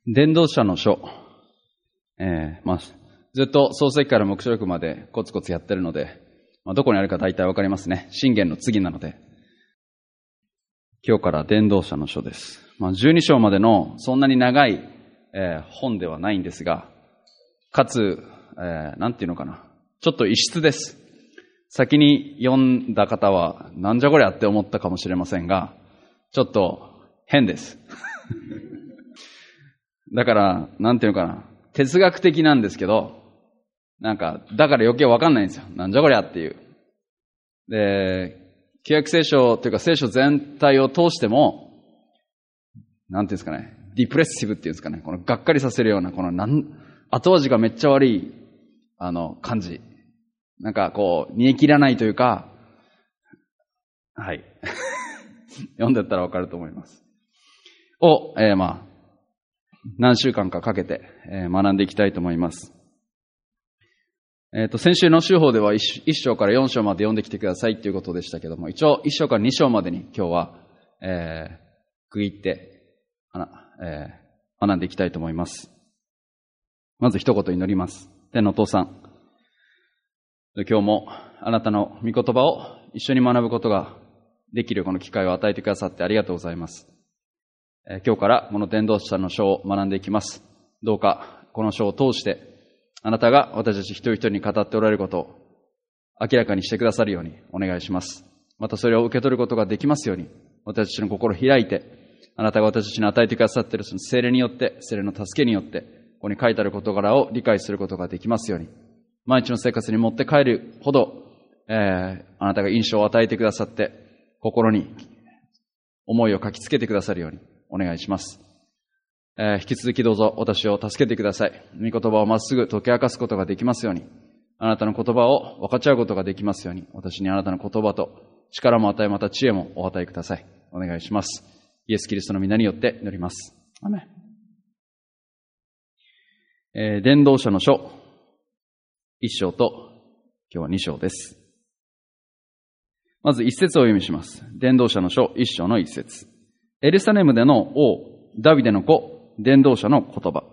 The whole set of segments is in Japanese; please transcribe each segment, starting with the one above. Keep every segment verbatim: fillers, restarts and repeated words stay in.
伝道者の書、えー、まあ、ずっと創世記から黙示録までコツコツやってるので、まあ、どこにあるか大体わかりますね。箴言の次なので。今日から伝道者の書です。まあ、じゅうに章までのそんなに長い、えー、本ではないんですが、かつ、えー、なんていうのかな。ちょっと異質です。先に読んだ方は、なんじゃこりゃって思ったかもしれませんが、ちょっと変です。だから、なんていうのかな。哲学的なんですけど、なんか、だから余計わかんないんですよ。なんじゃこりゃっていう。で、旧約聖書というか聖書全体を通しても、なんていうんですかね、ディプレッシブっていうんですかね、このがっかりさせるような、このなん、後味がめっちゃ悪い、あの、感じ。なんかこう、煮え切らないというか、はい。読んでったらわかると思います。を、えー、まあ、何週間かかけて、えー、学んでいきたいと思います。えっと、先週の週報では一章から四章まで読んできてくださいということでしたけども、一応一章から二章までに今日は、えー、区切って、あな、えー、学んでいきたいと思います。まず一言祈ります。天のお父さん、今日もあなたの御言葉を一緒に学ぶことができるこの機会を与えてくださってありがとうございます。えー、今日からこの伝道者の書を学んでいきます。どうかこの書を通して、あなたが私たち一人一人に語っておられることを明らかにしてくださるようにお願いします。またそれを受け取ることができますように、私たちの心を開いて、あなたが私たちに与えてくださっているその聖霊によって、聖霊の助けによって、ここに書いてある事柄を理解することができますように、毎日の生活に持って帰るほど、えー、あなたが印象を与えてくださって、心に思いを書きつけてくださるようにお願いします。えー、引き続きどうぞ私を助けてください。御言葉をまっすぐ解き明かすことができますように、あなたの言葉を分かち合うことができますように、私にあなたの言葉と力も与え、また知恵もお与えください。お願いします。イエス・キリストの皆によって祈ります。アメン。えー、伝道者の書、一章と今日は二章です。まず一節をお読みします。伝道者の書、一章の一節。エルサレムでの王、ダビデの子、伝道者の言葉。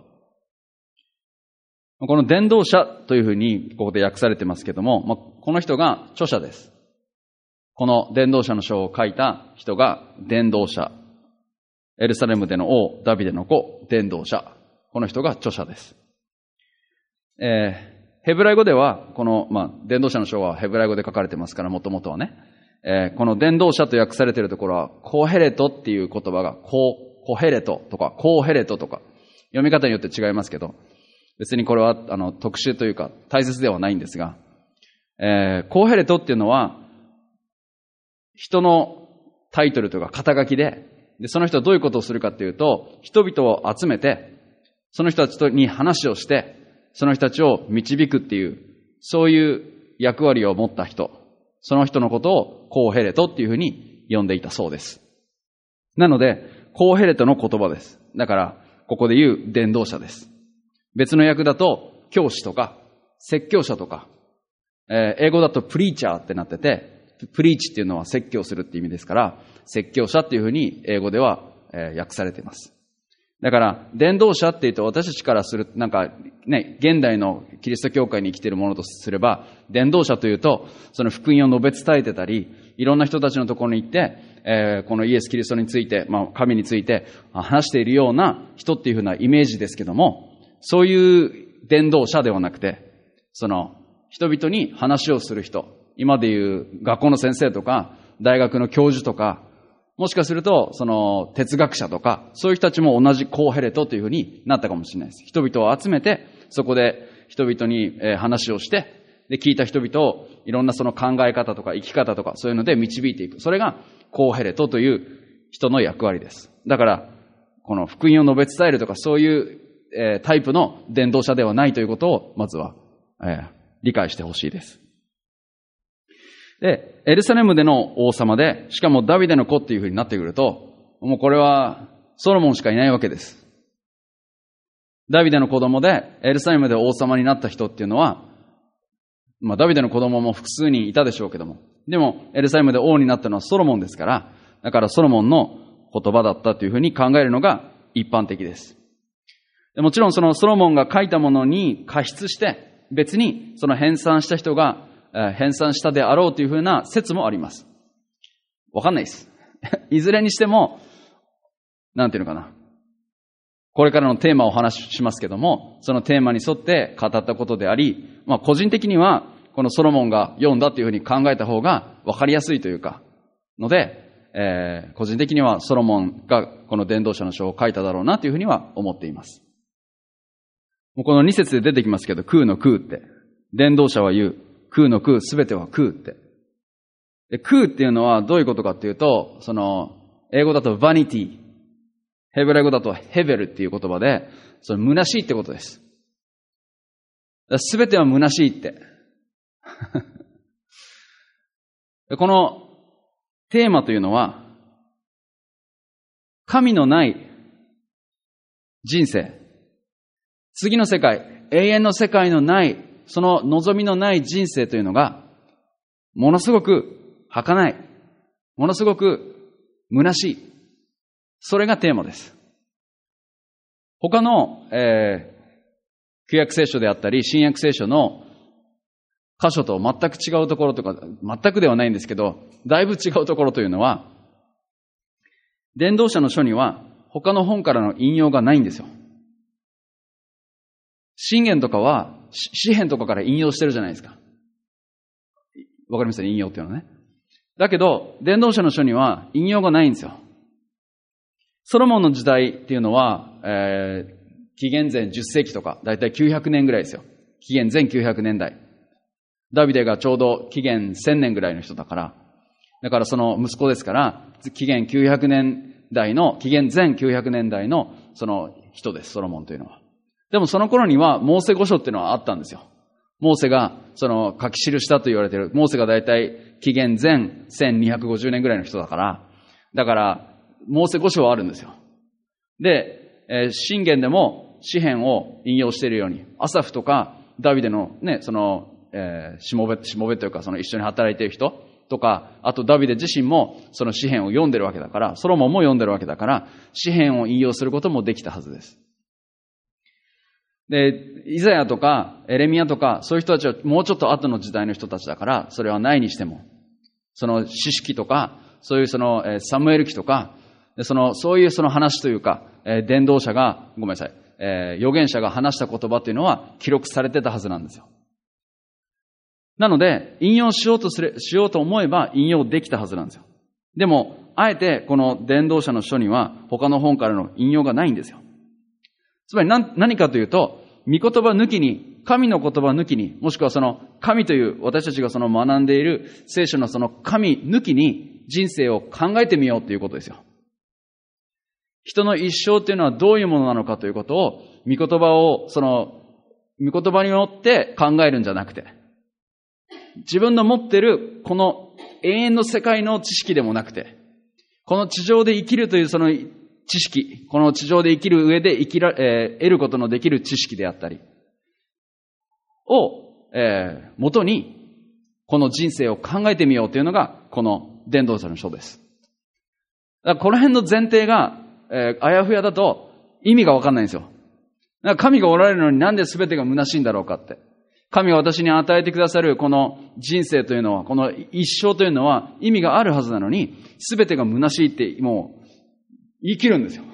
この伝道者というふうにここで訳されてますけども、この人が著者です。この伝道者の書を書いた人が伝道者。エルサレムでの王、ダビデの子、伝道者。この人が著者です。えー、ヘブライ語では、この、まあ、伝道者の書はヘブライ語で書かれてますから、もともとはね。えー、この伝道者と訳されているところは、コヘレトっていう言葉が、ココヘレトとか、コーヘレトとか、読み方によって違いますけど、別にこれは、あの、特殊というか、大切ではないんですが、えー、コーヘレトっていうのは、人のタイトルというか、肩書きで、で、その人はどういうことをするかっていうと、人々を集めて、その人たちに話をして、その人たちを導くっていう、そういう役割を持った人、その人のことをコーヘレトっていうふうに呼んでいたそうです。なので、コーヘレトの言葉です。だから、ここで言う伝道者です。別の訳だと、教師とか、説教者とか、えー、英語だとプリーチャーってなってて、プリーチっていうのは説教するって意味ですから、説教者っていうふうに英語では、えー、訳されています。だから、伝道者って言うと私たちからする、なんかね、現代のキリスト教会に生きているものとすれば、伝道者というと、その福音を述べ伝えてたり、いろんな人たちのところに行って、えー、このイエス・キリストについて、まあ、神について話しているような人っていうふうなイメージですけども、そういう伝道者ではなくて、その、人々に話をする人、今でいう学校の先生とか、大学の教授とか、もしかすると、その、哲学者とか、そういう人たちも同じコーヘレトというふうになったかもしれないです。人々を集めて、そこで人々に話をして、で、聞いた人々をいろんなその考え方とか生き方とか、そういうので導いていく。それがコーヘレトという人の役割です。だから、この福音を述べ伝えるとか、そういう、えー、タイプの伝道者ではないということを、まずは、えー、理解してほしいです。で、エルサレムでの王様で、しかもダビデの子っていう風になってくると、もうこれはソロモンしかいないわけです。ダビデの子供でエルサレムで王様になった人っていうのは、まあダビデの子供も複数人いたでしょうけども、でもエルサレムで王になったのはソロモンですから、だからソロモンの言葉だったという風に考えるのが一般的です。 もちろんそのソロモンが書いたものに加筆して、別にその編纂した人が編纂したであろうというふうな説もあります。わかんないです。いずれにしても、なんていうのかな。これからのテーマをお話ししますけども、そのテーマに沿って語ったことであり、まあ個人的にはこのソロモンが読んだというふうに考えた方がわかりやすいというか、ので、えー、個人的にはソロモンがこの伝道者の書を書いただろうなというふうには思っています。もうこのに節で出てきますけど、空の空って。伝道者は言う。空の空、すべては空って。で、空っていうのはどういうことかっていうと、その、英語だとバニティ、ヘブライ語だとヘベルっていう言葉で、その虚しいってことです。すべては虚しいって。このテーマというのは、神のない人生、次の世界、永遠の世界のない、その望みのない人生というのが、ものすごく儚い、ものすごく虚しい。それがテーマです。他の、えー、旧約聖書であったり、新約聖書の箇所と全く違うところとか、全くではないんですけど、だいぶ違うところというのは、伝道者の書には他の本からの引用がないんですよ。箴言とかは、詩篇とかから引用してるじゃないですか。わかりますね、引用っていうのはね。だけど、伝道者の書には引用がないんですよ。ソロモンの時代っていうのは、えー、紀元前じゅっ世紀とか、だいたいきゅうひゃくねんぐらいですよ。紀元前きゅうひゃくねんだい。ダビデがちょうど紀元せんねんぐらいの人だから、だからその息子ですから、紀元きゅうひゃくねんだいの、紀元前きゅうひゃくねんだいのその人です、ソロモンというのは。でもその頃にはモーセ五書っていうのはあったんですよ。モーセがその書き記したと言われている。モーセがだいたい紀元前せんにひゃくごじゅうねんぐらいの人だから、だからモーセ五書はあるんですよ。で、えー、箴言でも詩篇を引用しているように、アサフとかダビデのね、その、えー、しもべ、しもべというかその一緒に働いている人とか、あとダビデ自身もその詩篇を読んでるわけだから、ソロモンも読んでるわけだから、詩篇を引用することもできたはずです。で、イザヤとかエレミヤとか、そういう人たちはもうちょっと後の時代の人たちだから、それはないにしても、その詩式とか、そういうそのサムエル記とか、その、そういうその話というか、伝道者が、ごめんなさい、えー、預言者が話した言葉というのは記録されてたはずなんですよ。なので、引用しようとする、しようと思えば引用できたはずなんですよ。でも、あえてこの伝道者の書には他の本からの引用がないんですよ。つまり何、何かというと、御言葉抜きに、神の言葉抜きに、もしくはその神という私たちがその学んでいる聖書のその神抜きに人生を考えてみようということですよ。人の一生というのはどういうものなのかということを、御言葉を、その、御言葉によって考えるんじゃなくて、自分の持っているこの永遠の世界の知識でもなくて、この地上で生きるというその知識、この地上で生きる上で生きら、えー、得ることのできる知識であったりを、えー、元にこの人生を考えてみようというのがこの伝道者の書です。だからこの辺の前提が、えー、あやふやだと意味がわかんないんですよ。だから神がおられるのになんで全てが虚しいんだろうかって。神が私に与えてくださるこの人生というのは、この一生というのは意味があるはずなのに、全てが虚しいってもう言い切るんですよ。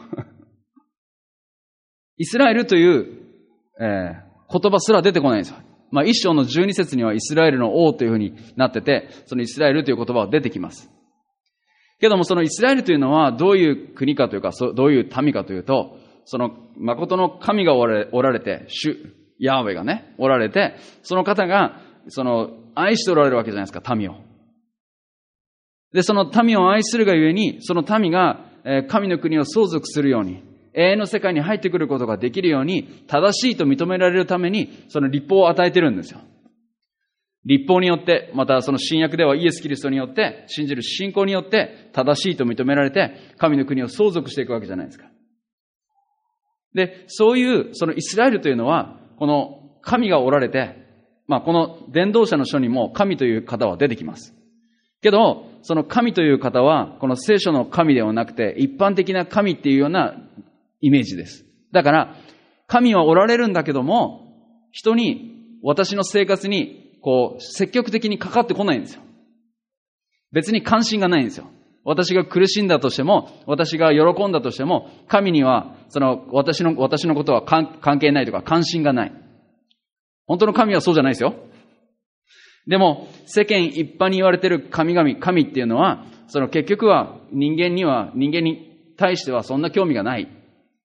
イスラエルという、えー、言葉すら出てこないんですよ。まあ一章のじゅうに節にはイスラエルの王というふうになってて、そのイスラエルという言葉は出てきます。けどもそのイスラエルというのはどういう国かというか、どういう民かというと、その誠の神がおられ、おられて、主、ヤーウェがね、おられて、その方が、その、愛しておられるわけじゃないですか、民を。で、その民を愛するがゆえに、その民が、えー、神の国を相続するように、永遠の世界に入ってくることができるように、正しいと認められるために、その律法を与えてるんですよ。律法によって、またその新約ではイエス・キリストによって、信じる信仰によって、正しいと認められて、神の国を相続していくわけじゃないですか。で、そういう、そのイスラエルというのは、この神がおられて、まあこの伝道者の書にも神という方は出てきます。けど、その神という方は、この聖書の神ではなくて、一般的な神っていうようなイメージです。だから、 神はおられるんだけども、人に、私の生活に、こう、積極的にかかってこないんですよ。別に関心がないんですよ。私が苦しんだとしても、私が喜んだとしても、神には、その、私の、私のことは関係ないとか、関心がない。本当の神はそうじゃないですよ。でも、世間一般に言われている神々、神っていうのは、その結局は人間には、人間に対してはそんな興味がない。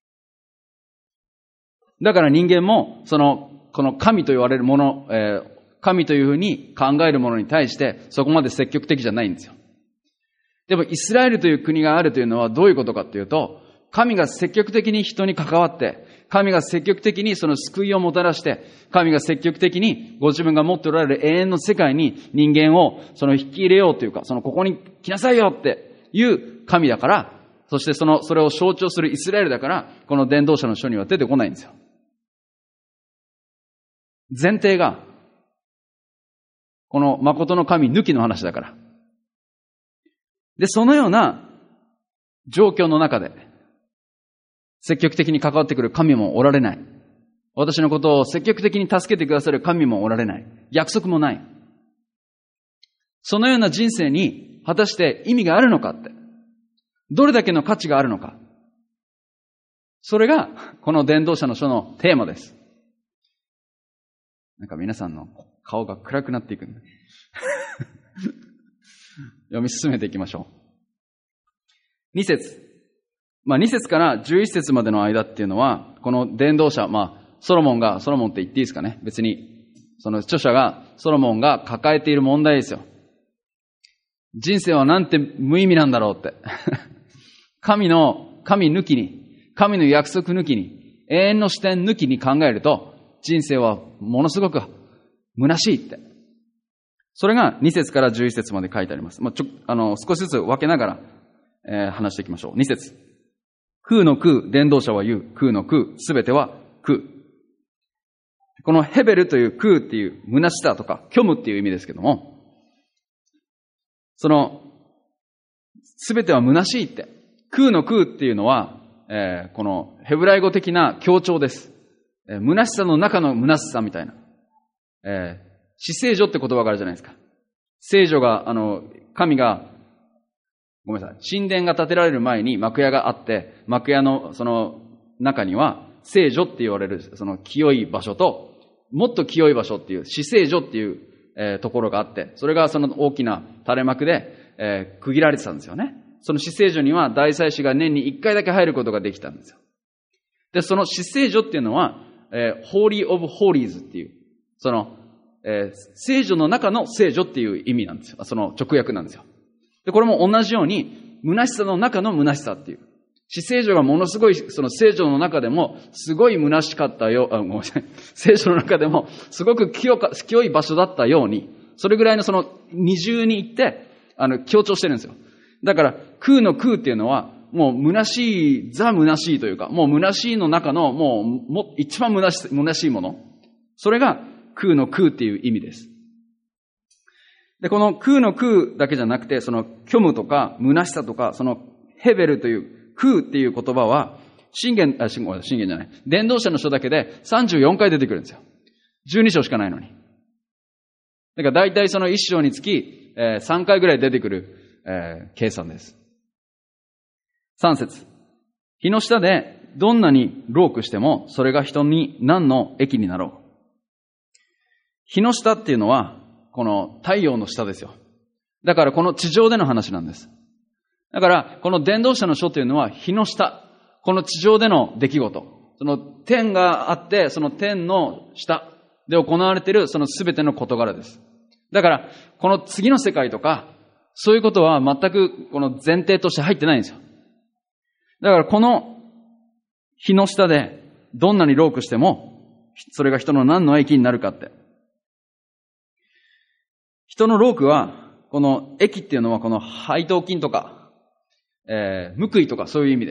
だから人間も、その、この神と言われるもの、えー、神というふうに考えるものに対して、そこまで積極的じゃないんですよ。でも、イスラエルという国があるというのはどういうことかっていうと、神が積極的に人に関わって、神が積極的にその救いをもたらして、神が積極的にご自分が持っておられる永遠の世界に人間をその引き入れようというか、そのここに来なさいよっていう神だから、そしてその、それを象徴するイスラエルだから、この伝道者の書には出てこないんですよ。前提が、この誠の神抜きの話だから。で、そのような状況の中で、積極的に関わってくる神もおられない。私のことを積極的に助けてくださる神もおられない。約束もない。そのような人生に果たして意味があるのかって。どれだけの価値があるのか。それがこの伝道者の書のテーマです。なんか皆さんの顔が暗くなっていくんだ。読み進めていきましょう。に節。まあに節からじゅういち節までの間っていうのは、この伝道者、まあソロモンが、ソロモンって言っていいですかね。別に、その著者が、ソロモンが抱えている問題ですよ。人生はなんて無意味なんだろうって。神の、神抜きに、神の約束抜きに、永遠の視点抜きに考えると、人生はものすごく虚しいって。それがに節からじゅういち節まで書いてあります。まあ、ちょ、あの、少しずつ分けながら、えー、話していきましょう。に節。空の空、伝道者は言う。空の空、すべては空。このヘベルという空っていう虚しさとか虚無っていう意味ですけども、その、すべては虚しいって。空の空っていうのは、えー、このヘブライ語的な強調です。えー、虚しさの中の虚しさみたいな。えー、死聖女って言葉があるじゃないですか。聖女が、あの、神が、ごめんなさい。神殿が建てられる前に幕屋があって、幕屋のその中には聖女って言われるその清い場所と、もっと清い場所っていう死聖女っていう、えー、ところがあって、それがその大きな垂れ幕で、えー、区切られてたんですよね。その死聖女には大祭司が年に一回だけ入ることができたんですよ。で、その死聖女っていうのは、えー、Holy of Holies っていう、その、えー、聖女の中の聖女っていう意味なんですよ。その直訳なんですよ。で、これも同じように、虚しさの中の虚しさっていう。死聖女がものすごい、その聖女の中でも、すごい虚しかったよ、あ、ごめんなさい。聖女の中でも、すごく清か、清い場所だったように、それぐらいのその二重に行って、あの、強調してるんですよ。だから、空の空っていうのは、もう虚しい、ザ虚しいというか、もう虚しいの中の、もう、も一番虚し、虚しいもの。それが空の空っていう意味です。で、この空の空だけじゃなくて、その虚無とか虚しさとか、そのヘベルという空っていう言葉は、信玄、あ、信玄、信玄じゃない。伝道者の書だけでさんじゅうよんかい出てくるんですよ。じゅうに章しかないのに。だから大体そのいっ章につき、えー、さんかいぐらい出てくる、えー、計算です。さん節。日の下でどんなに労苦しても、それが人に何の益になろう。日の下っていうのは、この太陽の下ですよ。だからこの地上での話なんです。だからこの伝道者の書というのは日の下、この地上での出来事、その天があってその天の下で行われているそのすべての事柄です。だからこの次の世界とかそういうことは全くこの前提として入ってないんですよ。だからこの日の下でどんなに労苦してもそれが人の何の益になるかって。人の労苦は、この益っていうのはこの配当金とか、えー、報いとかそういう意味です。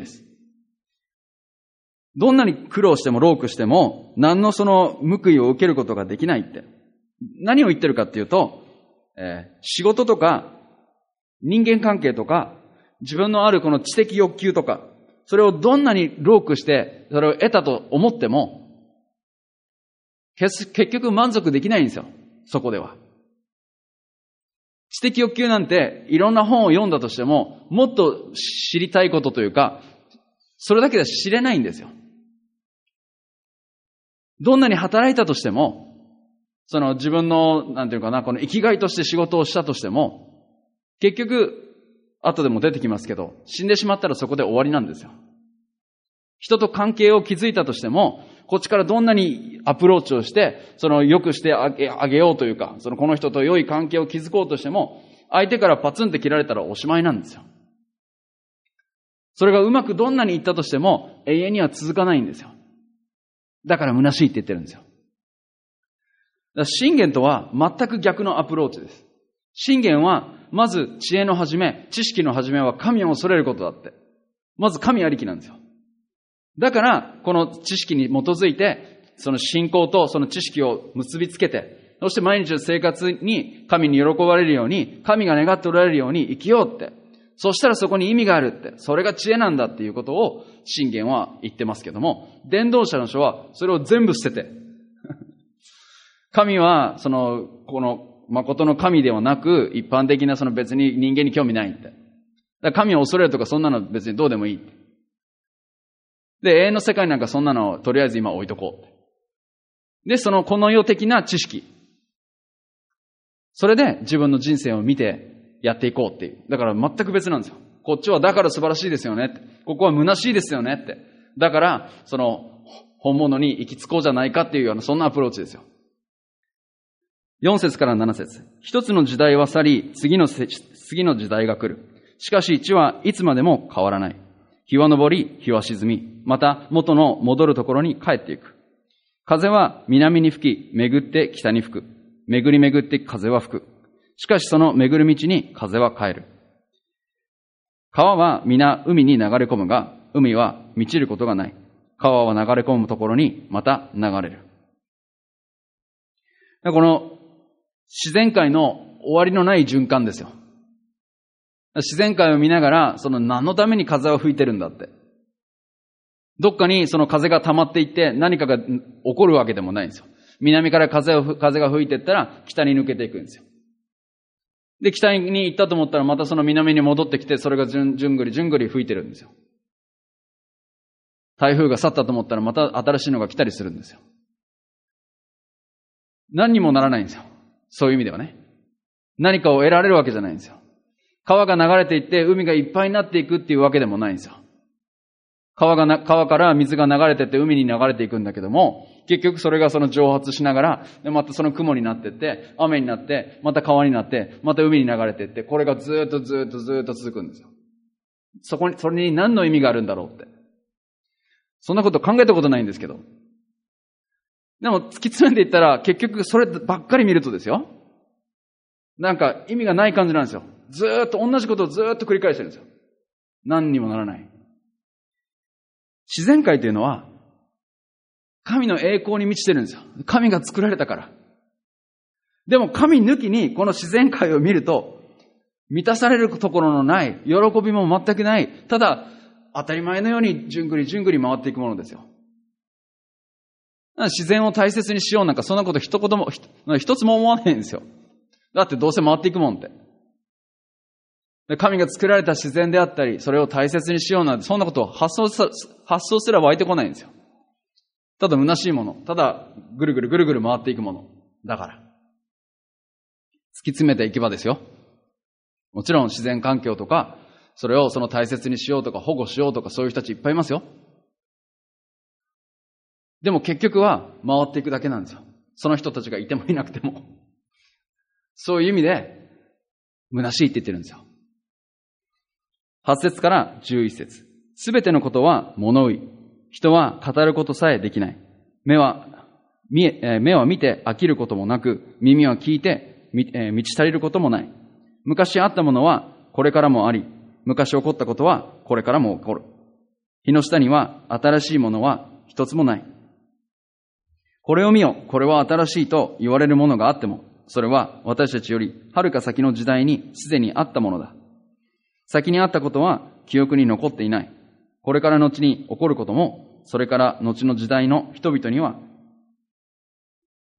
どんなに苦労しても労苦しても、何のその報いを受けることができないって。何を言ってるかっていうと、えー、仕事とか、人間関係とか、自分のあるこの知的欲求とか、それをどんなに労苦して、それを得たと思っても、 結局満足できないんですよ。そこでは。知的欲求なんていろんな本を読んだとしても、もっと知りたいことというか、それだけでは知れないんですよ。どんなに働いたとしても、その自分の、なんていうかな、この生きがいとして仕事をしたとしても、結局、後でも出てきますけど、死んでしまったらそこで終わりなんですよ。人と関係を築いたとしても、こっちからどんなにアプローチをして、その良くしてあげ、あげようというか、そのこの人と良い関係を築こうとしても、相手からパツンって切られたらおしまいなんですよ。それがうまくどんなにいったとしても、永遠には続かないんですよ。だから虚しいって言ってるんですよ。だから信玄とは全く逆のアプローチです。信玄は、まず知恵の始め、知識の始めは神を恐れることだって。まず神ありきなんですよ。だから、この知識に基づいて、その信仰とその知識を結びつけて、そして毎日の生活に神に喜ばれるように、神が願っておられるように生きようって。そしたらそこに意味があるって。それが知恵なんだっていうことを信玄は言ってますけども、伝道者の書はそれを全部捨てて。神は、その、この、誠の神ではなく、一般的なその別に人間に興味ないって。だから神を恐れるとかそんなの別にどうでもいい。で、永遠の世界なんかそんなのをとりあえず今置いとこう。で、そのこの世的な知識。それで自分の人生を見てやっていこうっていう。だから全く別なんですよ。こっちはだから素晴らしいですよねって。ここは虚しいですよねって。だから、その本物に行き着こうじゃないかっていうようなそんなアプローチですよ。よん節からなな節。一つの時代は去り、次のせ、次の時代が来る。しかし地はいつまでも変わらない。日は昇り、日は沈み、また元の戻るところに帰っていく。風は南に吹き、巡って北に吹く。巡り巡って風は吹く。しかしその巡る道に風は帰る。川は皆海に流れ込むが、海は満ちることがない。川は流れ込むところにまた流れる。この自然界の終わりのない循環ですよ。自然界を見ながら、その何のために風は吹いてるんだって。どっかにその風が溜まっていって何かが起こるわけでもないんですよ。南から風を、風が吹いていったら北に抜けていくんですよ。で、北に行ったと思ったらまたその南に戻ってきて、それがじゅん、じゅんぐりじゅんぐり吹いてるんですよ。台風が去ったと思ったらまた新しいのが来たりするんですよ。何にもならないんですよ。そういう意味ではね。何かを得られるわけじゃないんですよ。川が流れていって海がいっぱいになっていくっていうわけでもないんですよ。川がな、川から水が流れていって海に流れていくんだけども、結局それがその蒸発しながら、でまたその雲になっていって、雨になって、また川になって、また海に流れていって、これがずーっとずーっとずーっと続くんですよ。そこに、それに何の意味があるんだろうって。そんなこと考えたことないんですけど。でも突き詰めていったら結局そればっかり見るとですよ。なんか意味がない感じなんですよ。ずーっと同じことをずーっと繰り返してるんですよ。何にもならない。自然界というのは神の栄光に満ちてるんですよ。神が作られたから。でも神抜きにこの自然界を見ると満たされるところのない、喜びも全くない、ただ当たり前のようにじゅんぐりじゅんぐり回っていくものですよ。自然を大切にしようなんかそんなこと一言も、一つも思わないんですよ。だってどうせ回っていくもんって。神が作られた自然であったり、それを大切にしようなんて、そんなことを発想す、発想すら湧いてこないんですよ。ただ虚しいもの。ただぐるぐるぐるぐる回っていくもの。だから。突き詰めていけばですよ。もちろん自然環境とか、それをその大切にしようとか保護しようとかそういう人たちいっぱいいますよ。でも結局は回っていくだけなんですよ。その人たちがいてもいなくても。そういう意味で、虚しいって言ってるんですよ。はち節からじゅういち節。すべてのことは物憂い。人は語ることさえできない。目は見え、目は見て飽きることもなく、耳は聞いて満ち足りることもない。昔あったものはこれからもあり、昔起こったことはこれからも起こる。日の下には新しいものは一つもない。これを見よ、これは新しいと言われるものがあっても、それは私たちより遥か先の時代にすでにあったものだ。先にあったことは記憶に残っていない。これから後に起こることも、それから後の時代の人々には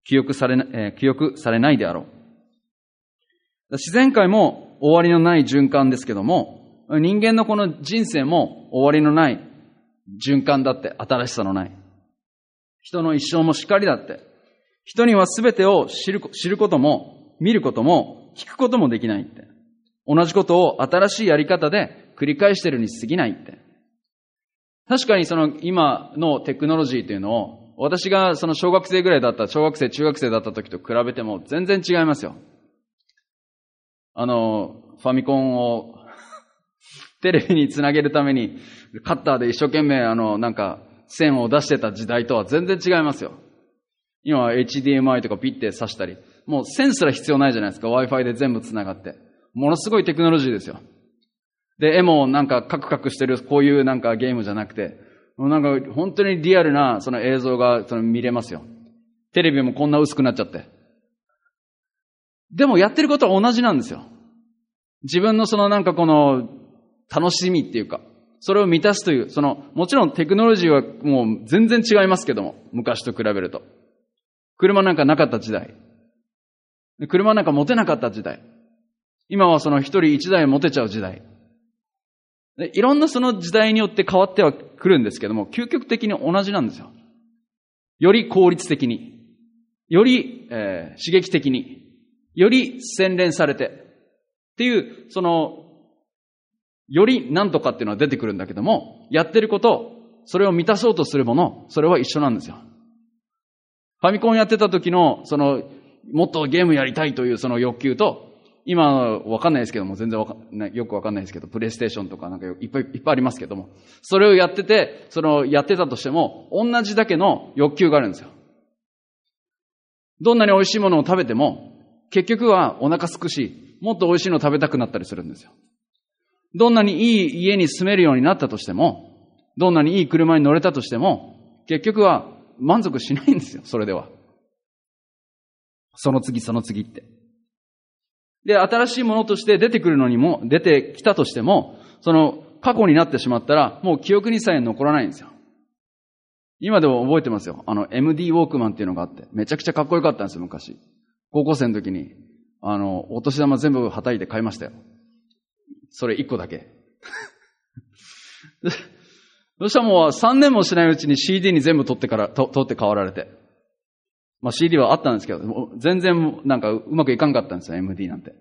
記憶されな、えー、記憶されないであろう。自然界も終わりのない循環ですけども、人間のこの人生も終わりのない循環だって、新しさのない。人の一生もしかりだって。人には全てを知る、知ることも、見ることも、聞くこともできないって。同じことを新しいやり方で繰り返してるに過ぎないって。確かにその今のテクノロジーというのを、私がその小学生ぐらいだった、小学生、中学生だった時と比べても全然違いますよ。あの、ファミコンをテレビにつなげるためにカッターで一生懸命あの、なんか線を出してた時代とは全然違いますよ。今は エイチディーエムアイ とかピッて挿したり、もう線すら必要ないじゃないですか。Wi-Fi で全部つながって。ものすごいテクノロジーですよ。で、絵もなんかカクカクしてるこういうなんかゲームじゃなくて、もうなんか本当にリアルなその映像がその見れますよ。テレビもこんな薄くなっちゃって。でもやってることは同じなんですよ。自分のそのなんかこの楽しみっていうか、それを満たすという、その、もちろんテクノロジーはもう全然違いますけども、昔と比べると。車なんかなかった時代。車なんか持てなかった時代。今はその一人一台持てちゃう時代。で、いろんなその時代によって変わってはくるんですけども、究極的に同じなんですよ。より効率的に、より、えー、刺激的に、より洗練されて、っていう、その、より何とかっていうのは出てくるんだけども、やってること、それを満たそうとするもの、それは一緒なんですよ。ファミコンやってた時の、その、もっとゲームやりたいというその欲求と、今、わかんないですけども、全然わかんない、よくわかんないですけど、プレイステーションとかなんかいっぱいいっぱいありますけども、それをやってて、その、やってたとしても、同じだけの欲求があるんですよ。どんなに美味しいものを食べても、結局はお腹すくし、もっと美味しいのを食べたくなったりするんですよ。どんなにいい家に住めるようになったとしても、どんなにいい車に乗れたとしても、結局は満足しないんですよ、それでは。その次その次って。で、新しいものとして出てくるのにも、出てきたとしても、その過去になってしまったら、もう記憶にさえ残らないんですよ。今でも覚えてますよ。あの エムディー ウォークマンっていうのがあって、めちゃくちゃかっこよかったんですよ、昔。高校生の時に、あの、お年玉全部はたいて買いましたよ。それ一個だけ。そしたらもうさんねんもしないうちに シーディー に全部取ってから、と取って買わられて。まあ シーディー はあったんですけど、もう全然なんかうまくいかんかったんですよ、エムディー なんて。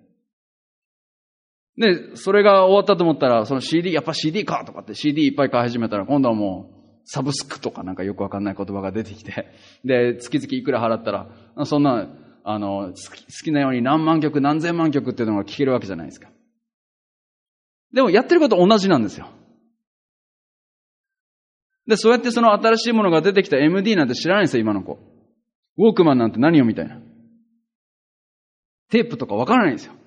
で、それが終わったと思ったら、その シーディー、やっぱ シーディー かとかって シーディー いっぱい買い始めたら、今度はもうサブスクとかなんかよくわかんない言葉が出てきて、で、月々いくら払ったら、そんな、あの、好き、好きなように何万曲何千万曲っていうのが聴けるわけじゃないですか。でもやってること同じなんですよ。で、そうやってその新しいものが出てきた エムディー なんて知らないんですよ、今の子。ウォークマンなんて何よみたいな。テープとかわからないんですよ。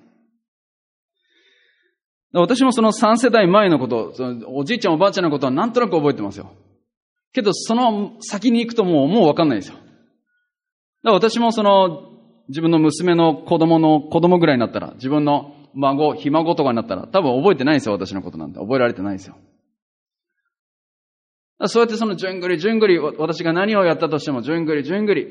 私もそのさん世代前のこと、そのおじいちゃんおばあちゃんのことはなんとなく覚えてますよ。けどその先に行くともう、もうわかんないですよ。だから私もその自分の娘の子供の子供ぐらいになったら、自分の孫、ひ孫とかになったら多分覚えてないんですよ、私のことなんて。覚えられてないんですよ。そうやってそのじゅんぐりじゅんぐり、私が何をやったとしてもじゅんぐりじゅんぐり、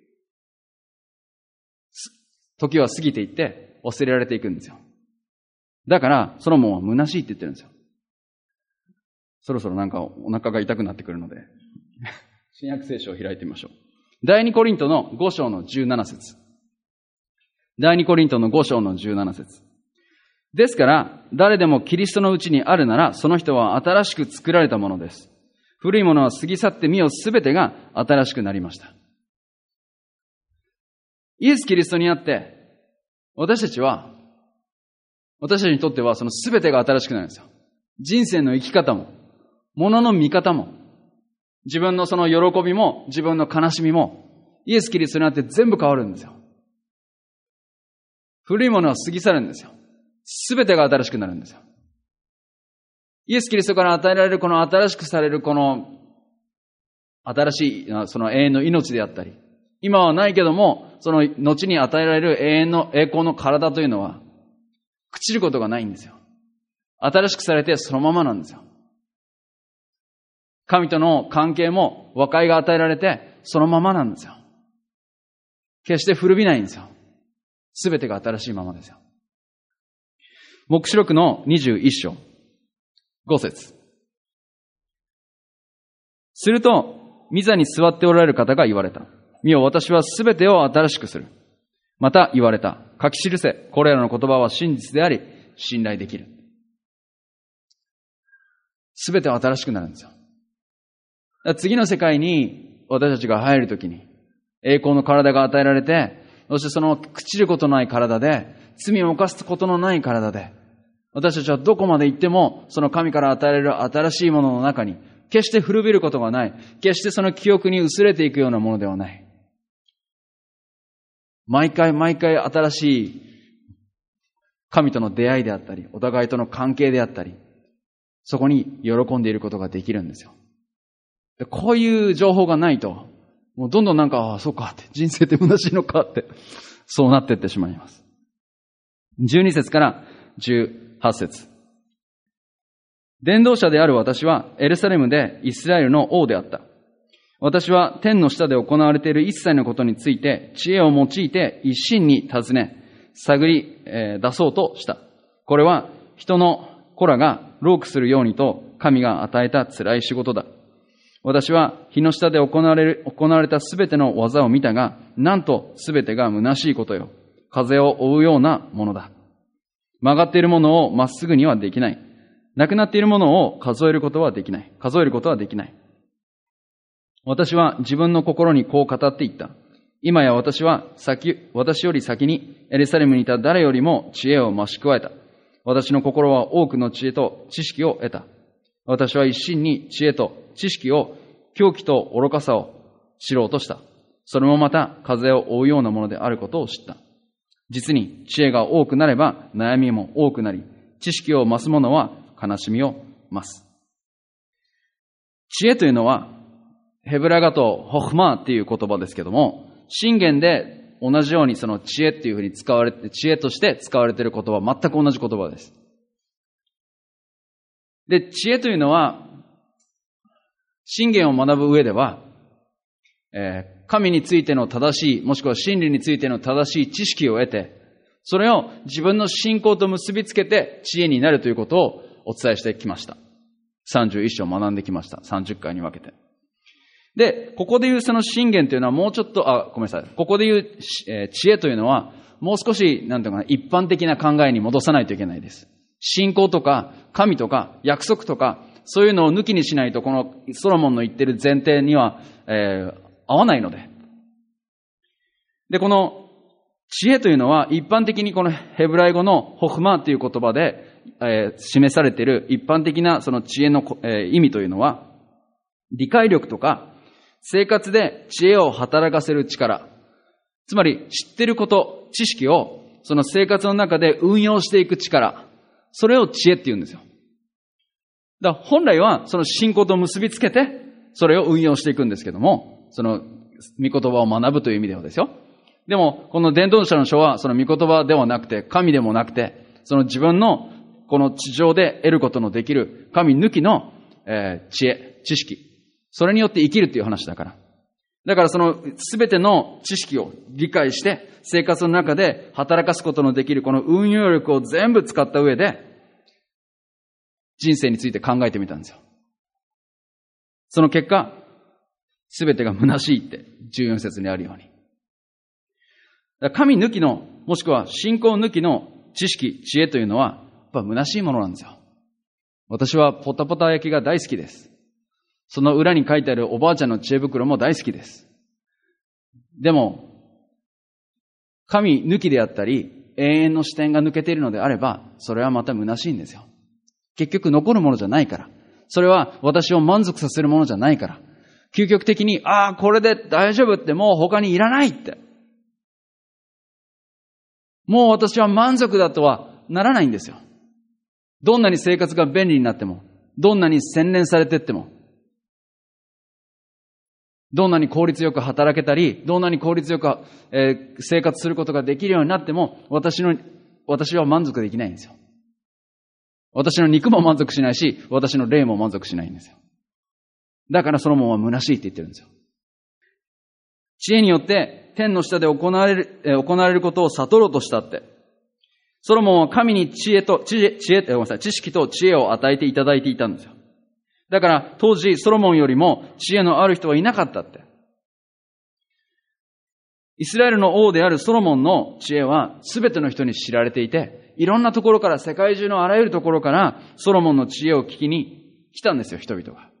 時は過ぎていって忘れられていくんですよ。だから、そのもんは虚しいって言ってるんですよ。そろそろなんかお腹が痛くなってくるので、新約聖書を開いてみましょう。第二コリントのご章のじゅうなな節。第二コリントのご章のじゅうなな節。ですから、誰でもキリストのうちにあるなら、その人は新しく作られたものです。古いものは過ぎ去って見よすべてが新しくなりました。イエス・キリストにあって、私たちは、私たちにとってはそのすべてが新しくなるんですよ。人生の生き方も、物の見方も、自分のその喜びも、自分の悲しみも、イエス・キリストにあって全部変わるんですよ。古いものは過ぎ去るんですよ。すべてが新しくなるんですよ。イエス・キリストから与えられるこの新しくされるこの新しいその永遠の命であったり、今はないけども、その後に与えられる永遠の栄光の体というのは、朽ちることがないんですよ。新しくされてそのままなんですよ。神との関係も和解が与えられてそのままなんですよ。 決して古びないんですよ。すべてが新しいままですよ。黙示録のにじゅういっ章、ご節。すると、御座に座っておられる方が言われた。見よ、私はすべてを新しくする。また言われた。書き記せ。これらの言葉は真実であり、信頼できる。すべては新しくなるんですよ。次の世界に私たちが入るときに、栄光の体が与えられて、そしてその朽ちることのない体で、罪を犯すことのない体で、私たちはどこまで行っても、その神から与えられる新しいものの中に、決して古びることがない。決してその記憶に薄れていくようなものではない。毎回毎回新しい神との出会いであったり、お互いとの関係であったり、そこに喜んでいることができるんですよ。でこういう情報がないと、もうどんどんなんか、ああ、そうかって、人生って虚しいのかって、そうなっていってしまいます。じゅうに節からじゅうはち節。伝道者である私はエルサレムでイスラエルの王であった。私は天の下で行われている一切のことについて知恵を用いて一心に尋ね、探り、えー、出そうとした。これは人の子らが労苦するようにと神が与えた辛い仕事だ。私は日の下で行われる、行われたすべての技を見たが、なんとすべてが虚しいことよ。風を追うようなものだ。曲がっているものをまっすぐにはできない。なくなっているものを数えることはできない。数えることはできない。私は自分の心にこう語っていった。今や私は先、私より先にエルサレムにいた誰よりも知恵を増し加えた。私の心は多くの知恵と知識を得た。私は一心に知恵と知識を、狂気と愚かさを知ろうとした。それもまた風を追うようなものであることを知った。実に知恵が多くなれば悩みも多くなり、知識を増す者は悲しみを増す。知恵というのは、ヘブラ語とホフマーっていう言葉ですけども、箴言で同じようにその知恵っていうふうに使われて、知恵として使われている言葉は全く同じ言葉です。で、知恵というのは、箴言を学ぶ上では、えー、神についての正しい、もしくは真理についての正しい知識を得て、それを自分の信仰と結びつけて知恵になるということをお伝えしてきました。さんじゅういっ章学んできました。さんじゅっかいに分けて。で、ここで言うその箴言というのはもうちょっと、あ、ごめんなさい。ここで言う、えー、知恵というのは、もう少し、なんていうかな、一般的な考えに戻さないといけないです。信仰とか、神とか、約束とか、そういうのを抜きにしないと、このソロモンの言ってる前提には、えー、合わないので。で、この知恵というのは、一般的にこのヘブライ語のホフマーという言葉で、えー、示されている一般的なその知恵の、えー、意味というのは、理解力とか、生活で知恵を働かせる力。つまり、知ってること、知識を、その生活の中で運用していく力。それを知恵って言うんですよ。だから本来は、その信仰と結びつけて、それを運用していくんですけども、その、御言葉を学ぶという意味ではですよ。でも、この伝道者の書は、その御言葉ではなくて、神でもなくて、その自分の、この地上で得ることのできる、神抜きの、えー、知恵、知識。それによって生きるっていう話だから。だからそのすべての知識を理解して生活の中で働かすことのできるこの運用力を全部使った上で人生について考えてみたんですよ。その結果、すべてが虚しいってじゅうよん節にあるように。だから神抜きのもしくは信仰抜きの知識、知恵というのはやっぱ虚しいものなんですよ。私はポタポタ焼きが大好きです。その裏に書いてあるおばあちゃんの知恵袋も大好きです。でも、神抜きであったり、永遠の視点が抜けているのであれば、それはまた虚しいんですよ。結局残るものじゃないから。それは私を満足させるものじゃないから。究極的に、ああ、これで大丈夫ってもう他にいらないって。もう私は満足だとはならないんですよ。どんなに生活が便利になっても、どんなに洗練されていっても、どんなに効率よく働けたり、どんなに効率よく、えー、生活することができるようになっても、私の、私は満足できないんですよ。私の肉も満足しないし、私の霊も満足しないんですよ。だからソロモンは虚しいって言ってるんですよ。知恵によって天の下で行われる、え行われることを悟ろうとしたって。ソロモンは神に知恵と、知恵、知恵、ごめんなさい、知識と知恵を与えていただいていたんですよ。だから当時ソロモンよりも知恵のある人はいなかったって。イスラエルの王であるソロモンの知恵は全ての人に知られていて、いろんなところから、世界中のあらゆるところからソロモンの知恵を聞きに来たんですよ、人々が。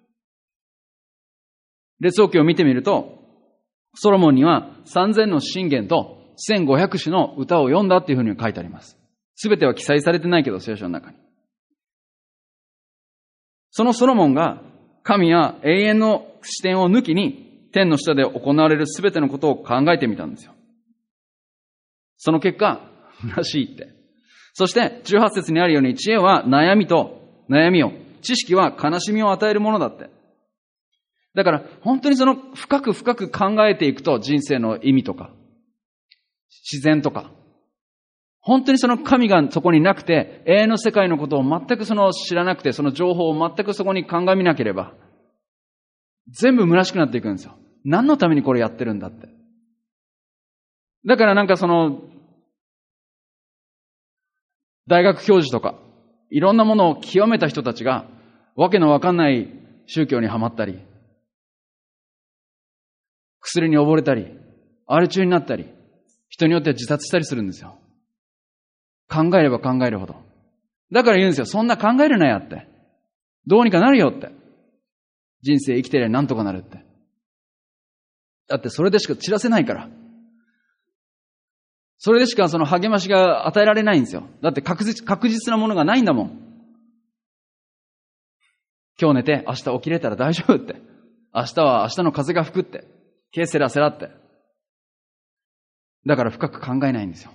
列王記を見てみると、ソロモンにはさんぜんの箴言とせんごひゃくしゅの歌を読んだっていうふうに書いてあります。すべては記載されてないけど、聖書の中に。そのソロモンが神や永遠の視点を抜きに天の下で行われるすべてのことを考えてみたんですよ。その結果、虚しいって。そしてじゅうはち節にあるように、知恵は悩みと悩みを、知識は悲しみを与えるものだって。だから本当にその深く深く考えていくと、人生の意味とか自然とか、本当にその神がそこになくて、永遠の世界のことを全くその知らなくて、その情報を全くそこに鑑みなければ、全部虚しくなっていくんですよ。何のためにこれやってるんだって。だからなんかその、大学教授とか、いろんなものを極めた人たちが、わけのわかんない宗教にはまったり、薬に溺れたり、アル中になったり、人によっては自殺したりするんですよ。考えれば考えるほど。だから言うんですよ。そんな考えるなやって。どうにかなるよって。人生生きてりゃなんとかなるって。だってそれでしか散らせないから。それでしかその励ましが与えられないんですよ。だって確実、確実なものがないんだもん。今日寝て明日起きれたら大丈夫って。明日は明日の風が吹くって。ケセラセラって。だから深く考えないんですよ。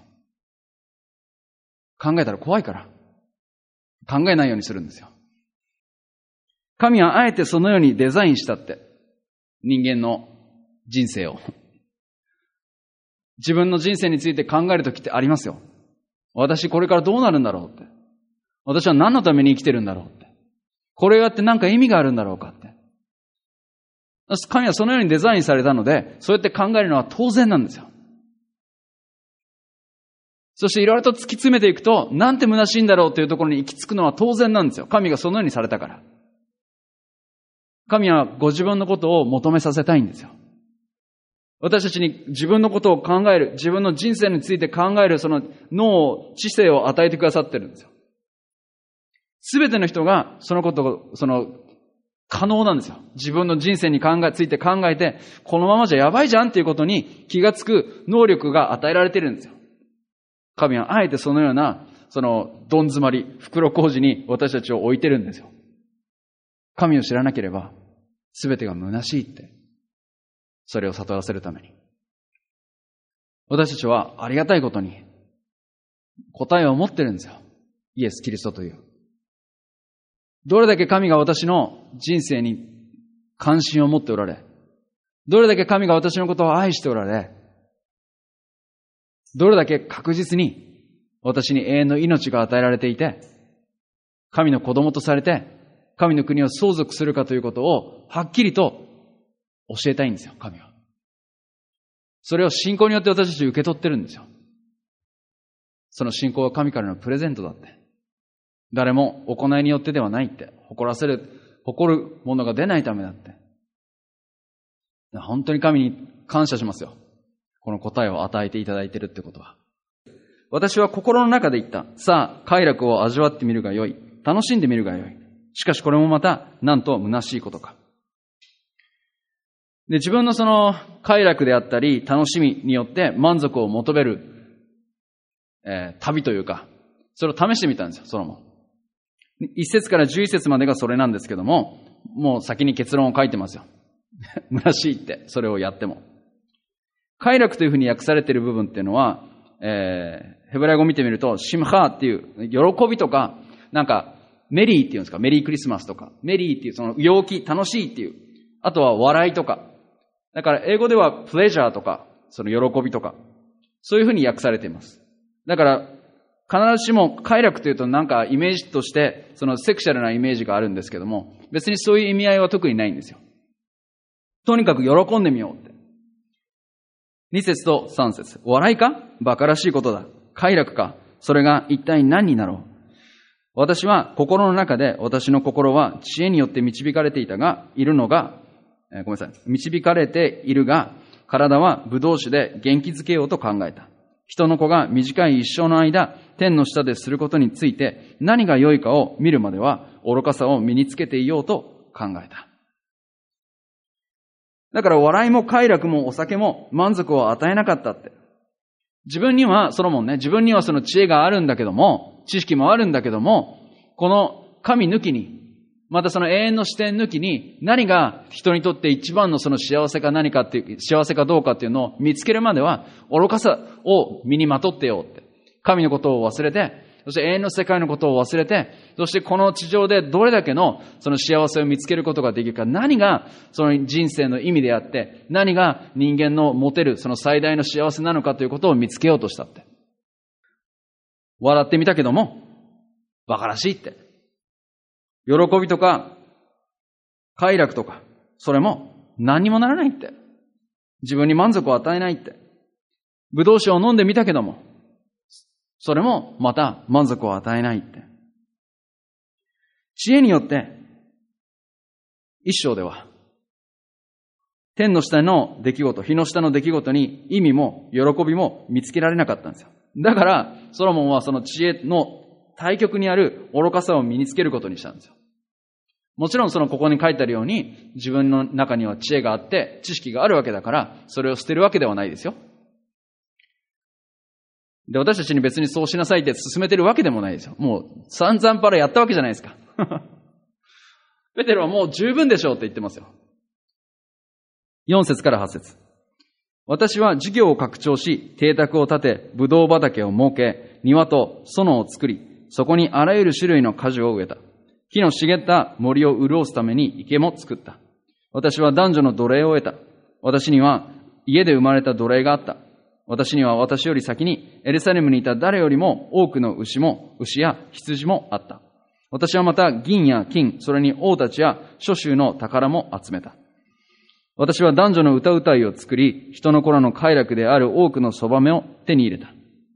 考えたら怖いから。考えないようにするんですよ。神はあえてそのようにデザインしたって。人間の人生を。自分の人生について考えるときってありますよ。私これからどうなるんだろうって。私は何のために生きてるんだろうって。これをやって何か意味があるんだろうかって。神はそのようにデザインされたので、そうやって考えるのは当然なんですよ。そしていろいろと突き詰めていくと、なんて虚しいんだろうというところに行き着くのは当然なんですよ。神がそのようにされたから。神はご自分のことを求めさせたいんですよ。私たちに自分のことを考える、自分の人生について考える、その脳、知性を与えてくださってるんですよ。すべての人がそのことを、その、可能なんですよ。自分の人生に考え、ついて考えて、このままじゃやばいじゃんっていうことに気がつく能力が与えられてるんですよ。神はあえてそのような、その、どん詰まり、袋小路に私たちを置いてるんですよ。神を知らなければ、すべてが虚しいって。それを悟らせるために。私たちはありがたいことに、答えを持ってるんですよ。イエス・キリストという。どれだけ神が私の人生に関心を持っておられ、どれだけ神が私のことを愛しておられ、どれだけ確実に私に永遠の命が与えられていて、神の子供とされて、神の国を相続するかということをはっきりと教えたいんですよ、神は。それを信仰によって私たち受け取ってるんですよ。その信仰は神からのプレゼントだって。誰も行いによってではないって。誇らせる、誇るものが出ないためだって。本当に神に感謝しますよ。この答えを与えていただいているってことは。私は心の中で言った。さあ、快楽を味わってみるがよい。楽しんでみるがよい。しかしこれもまた、なんと虚しいことか。で、自分のその快楽であったり、楽しみによって満足を求める、えー、旅というか、それを試してみたんですよ、ソロモン。一節から十一節までがそれなんですけども、もう先に結論を書いてますよ。虚しいって、それをやっても。快楽というふうに訳されている部分っていうのは、えー、ヘブライ語を見てみると、シムハーっていう喜びとか、なんかメリーっていうんですか、メリークリスマスとか、メリーっていうその陽気、楽しいっていう、あとは笑いとか、だから英語ではプレジャーとか、その喜びとか、そういうふうに訳されています。だから必ずしも快楽というとなんかイメージとしてそのセクシャルなイメージがあるんですけども、別にそういう意味合いは特にないんですよ。とにかく喜んでみようって。 に節とさん節。笑いか？馬鹿らしいことだ。快楽か？それが一体何になろう。私は心の中で、私の心は知恵によって導かれていたが、いるのが、えー、ごめんなさい。導かれているが、体は葡萄酒で元気づけようと考えた。人の子が短い一生の間、天の下ですることについて何が良いかを見るまでは、愚かさを身につけていようと考えた。だから笑いも快楽もお酒も満足を与えなかったって。自分には、ソロモンね、自分にはその知恵があるんだけども、知識もあるんだけども、この神抜きに、またその永遠の視点抜きに、何が人にとって一番のその幸せか何かっていう、幸せかどうかっていうのを見つけるまでは、愚かさを身にまとってよって。神のことを忘れて、そして永遠の世界のことを忘れて、そしてこの地上でどれだけのその幸せを見つけることができるか、何がその人生の意味であって、何が人間の持てるその最大の幸せなのかということを見つけようとしたって。笑ってみたけども、馬鹿らしいって。喜びとか、快楽とか、それも何にもならないって。自分に満足を与えないって。葡萄酒を飲んでみたけども、それもまた満足を与えないって。知恵によって、一章では、天の下の出来事、日の下の出来事に意味も喜びも見つけられなかったんですよ。だから、ソロモンはその知恵の対極にある愚かさを身につけることにしたんですよ。もちろんそのここに書いてあるように、自分の中には知恵があって、知識があるわけだから、それを捨てるわけではないですよ。で、私たちに別にそうしなさいって進めてるわけでもないですよ。もう散々パラやったわけじゃないですか。ペテロはもう十分でしょうって言ってますよ。よん節からはち節。私は事業を拡張し、邸宅を建て、ブドウ畑を設け、庭と園を作り、そこにあらゆる種類の果樹を植えた。木の茂った森を潤すために池も作った。私は男女の奴隷を得た。私には家で生まれた奴隷があった。私には私より先にエルサレムにいた誰よりも多くの牛も、牛や羊もあった。私はまた銀や金、それに王たちや諸州の宝も集めた。私は男女の歌うたいを作り、人の子らの快楽である多くのそばめを手に入れた。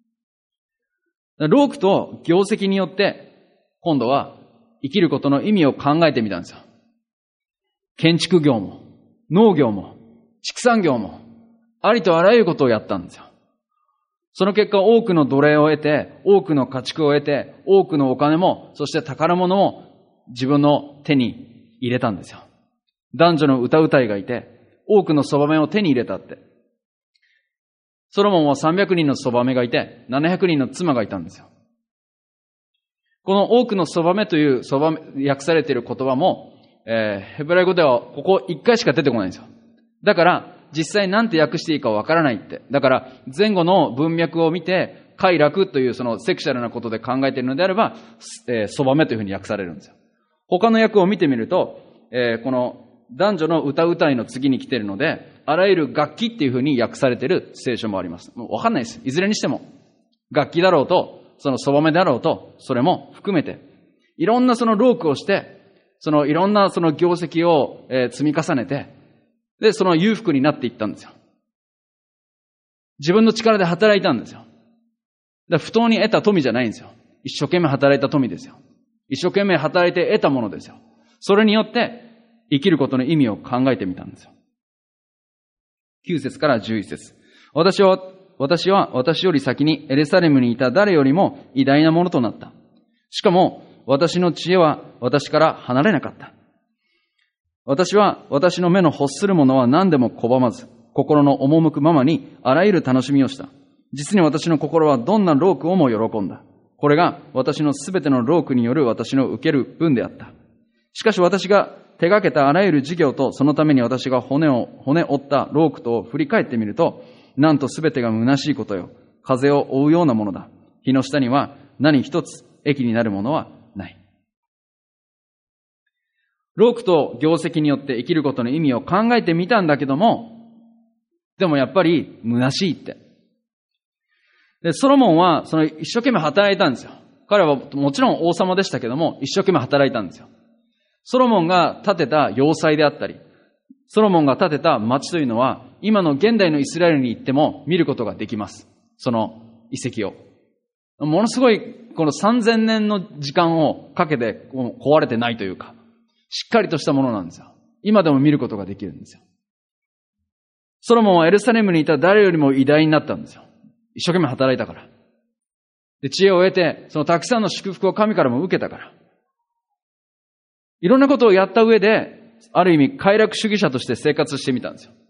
労苦と業績によって、今度は生きることの意味を考えてみたんですよ。建築業も、農業も、畜産業も、ありとあらゆることをやったんですよ。その結果、多くの奴隷を得て、多くの家畜を得て、多くのお金も、そして宝物も自分の手に入れたんですよ。男女の歌うたいがいて、多くのそばめを手に入れたって。ソロモンはさんびゃくにんのそばめがいて、ななひゃくにんの妻がいたんですよ。この多くのそばめというそばめ、訳されている言葉も、えー、ヘブライ語ではここいっかいしか出てこないんですよ。だから、実際なんて訳していいかわからないって。だから、前後の文脈を見て、快楽というそのセクシャルなことで考えているのであれば、えー、そばめというふうに訳されるんですよ。他の訳を見てみると、えー、この男女の歌うたいの次に来ているので、あらゆる楽器っていうふうに訳されている聖書もあります。もうわかんないです。いずれにしても。楽器だろうと、そのそばめだろうと、それも含めて、いろんなその労苦をして、そのいろんなその業績を、えー、積み重ねて、で、その裕福になっていったんですよ。自分の力で働いたんですよ。だから不当に得た富じゃないんですよ。一生懸命働いた富ですよ。一生懸命働いて得たものですよ。それによって生きることの意味を考えてみたんですよ。きゅう節からじゅういち節。私は、私は私より先にエルサレムにいた誰よりも偉大なものとなった。しかも私の知恵は私から離れなかった。私は私の目の欲するものは何でも拒まず、心の赴くままにあらゆる楽しみをした。実に私の心はどんな労苦をも喜んだ。これが私のすべての労苦による私の受ける分であった。しかし私が手がけたあらゆる事業とそのために私が骨を、骨折った労苦とを振り返ってみると、なんとすべてが虚しいことよ。風を追うようなものだ。日の下には何一つ益になるものはない。労苦と業績によって生きることの意味を考えてみたんだけども、でもやっぱり虚しいって。で、ソロモンはその一生懸命働いたんですよ。彼はもちろん王様でしたけども、一生懸命働いたんですよ。ソロモンが建てた要塞であったり、 ソロモンが建てた町というのは、今の現代のイスラエルに行っても見ることができます。その遺跡を。ものすごい、このさんぜんねんの時間をかけて壊れてないというか、しっかりとしたものなんですよ。今でも見ることができるんですよ。ソロモンはエルサレムにいた誰よりも偉大になったんですよ。一生懸命働いたから。で、知恵を得て、そのたくさんの祝福を神からも受けたから。いろんなことをやった上で、ある意味快楽主義者として生活してみたんですよ。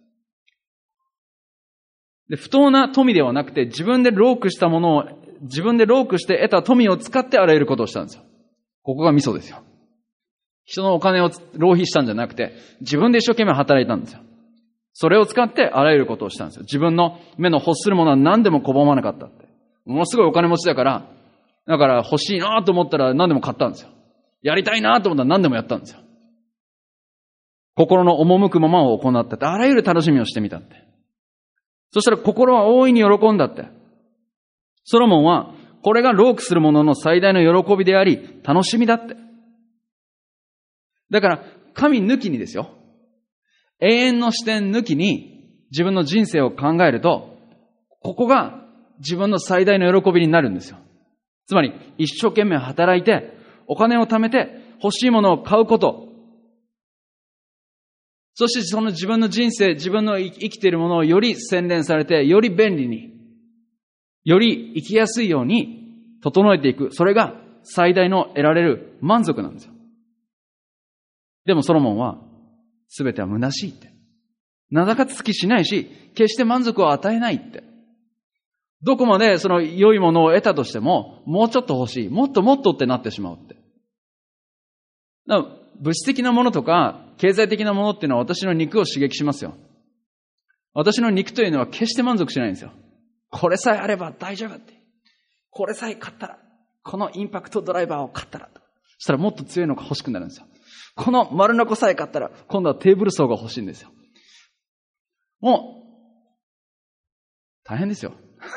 で、不当な富ではなくて、自分で労苦したものを、自分で労苦して得た富を使ってあらゆることをしたんですよ。ここがミソですよ。人のお金を浪費したんじゃなくて、自分で一生懸命働いたんですよ。それを使ってあらゆることをしたんですよ。自分の目の欲するものは何でも拒まなかったって。ものすごいお金持ちだから、だから欲しいなと思ったら何でも買ったんですよ。やりたいなと思ったら何でもやったんですよ。心の赴くままを行ったって、あらゆる楽しみをしてみたって。そしたら心は大いに喜んだって。ソロモンは、これが労苦する者の最大の喜びであり、楽しみだって。だから、神抜きにですよ。永遠の視点抜きに自分の人生を考えると、ここが自分の最大の喜びになるんですよ。つまり、一生懸命働いて、お金を貯めて、欲しいものを買うこと。そしてその自分の人生、自分の生きているものをより洗練されて、より便利に、より生きやすいように整えていく。それが最大の得られる満足なんですよ。でもソロモンは、すべては虚しいって。名高つきしないし、決して満足を与えないって。どこまでその良いものを得たとしても、もうちょっと欲しい。もっともっとってなってしまうって。だから物質的なものとか、経済的なものっていうのは私の肉を刺激しますよ。私の肉というのは決して満足しないんですよ。これさえあれば大丈夫って。これさえ買ったら、このインパクトドライバーを買ったら、そしたらもっと強いのが欲しくなるんですよ。この丸ノコさえ買ったら、今度はテーブル層が欲しいんですよ。もう、大変ですよ。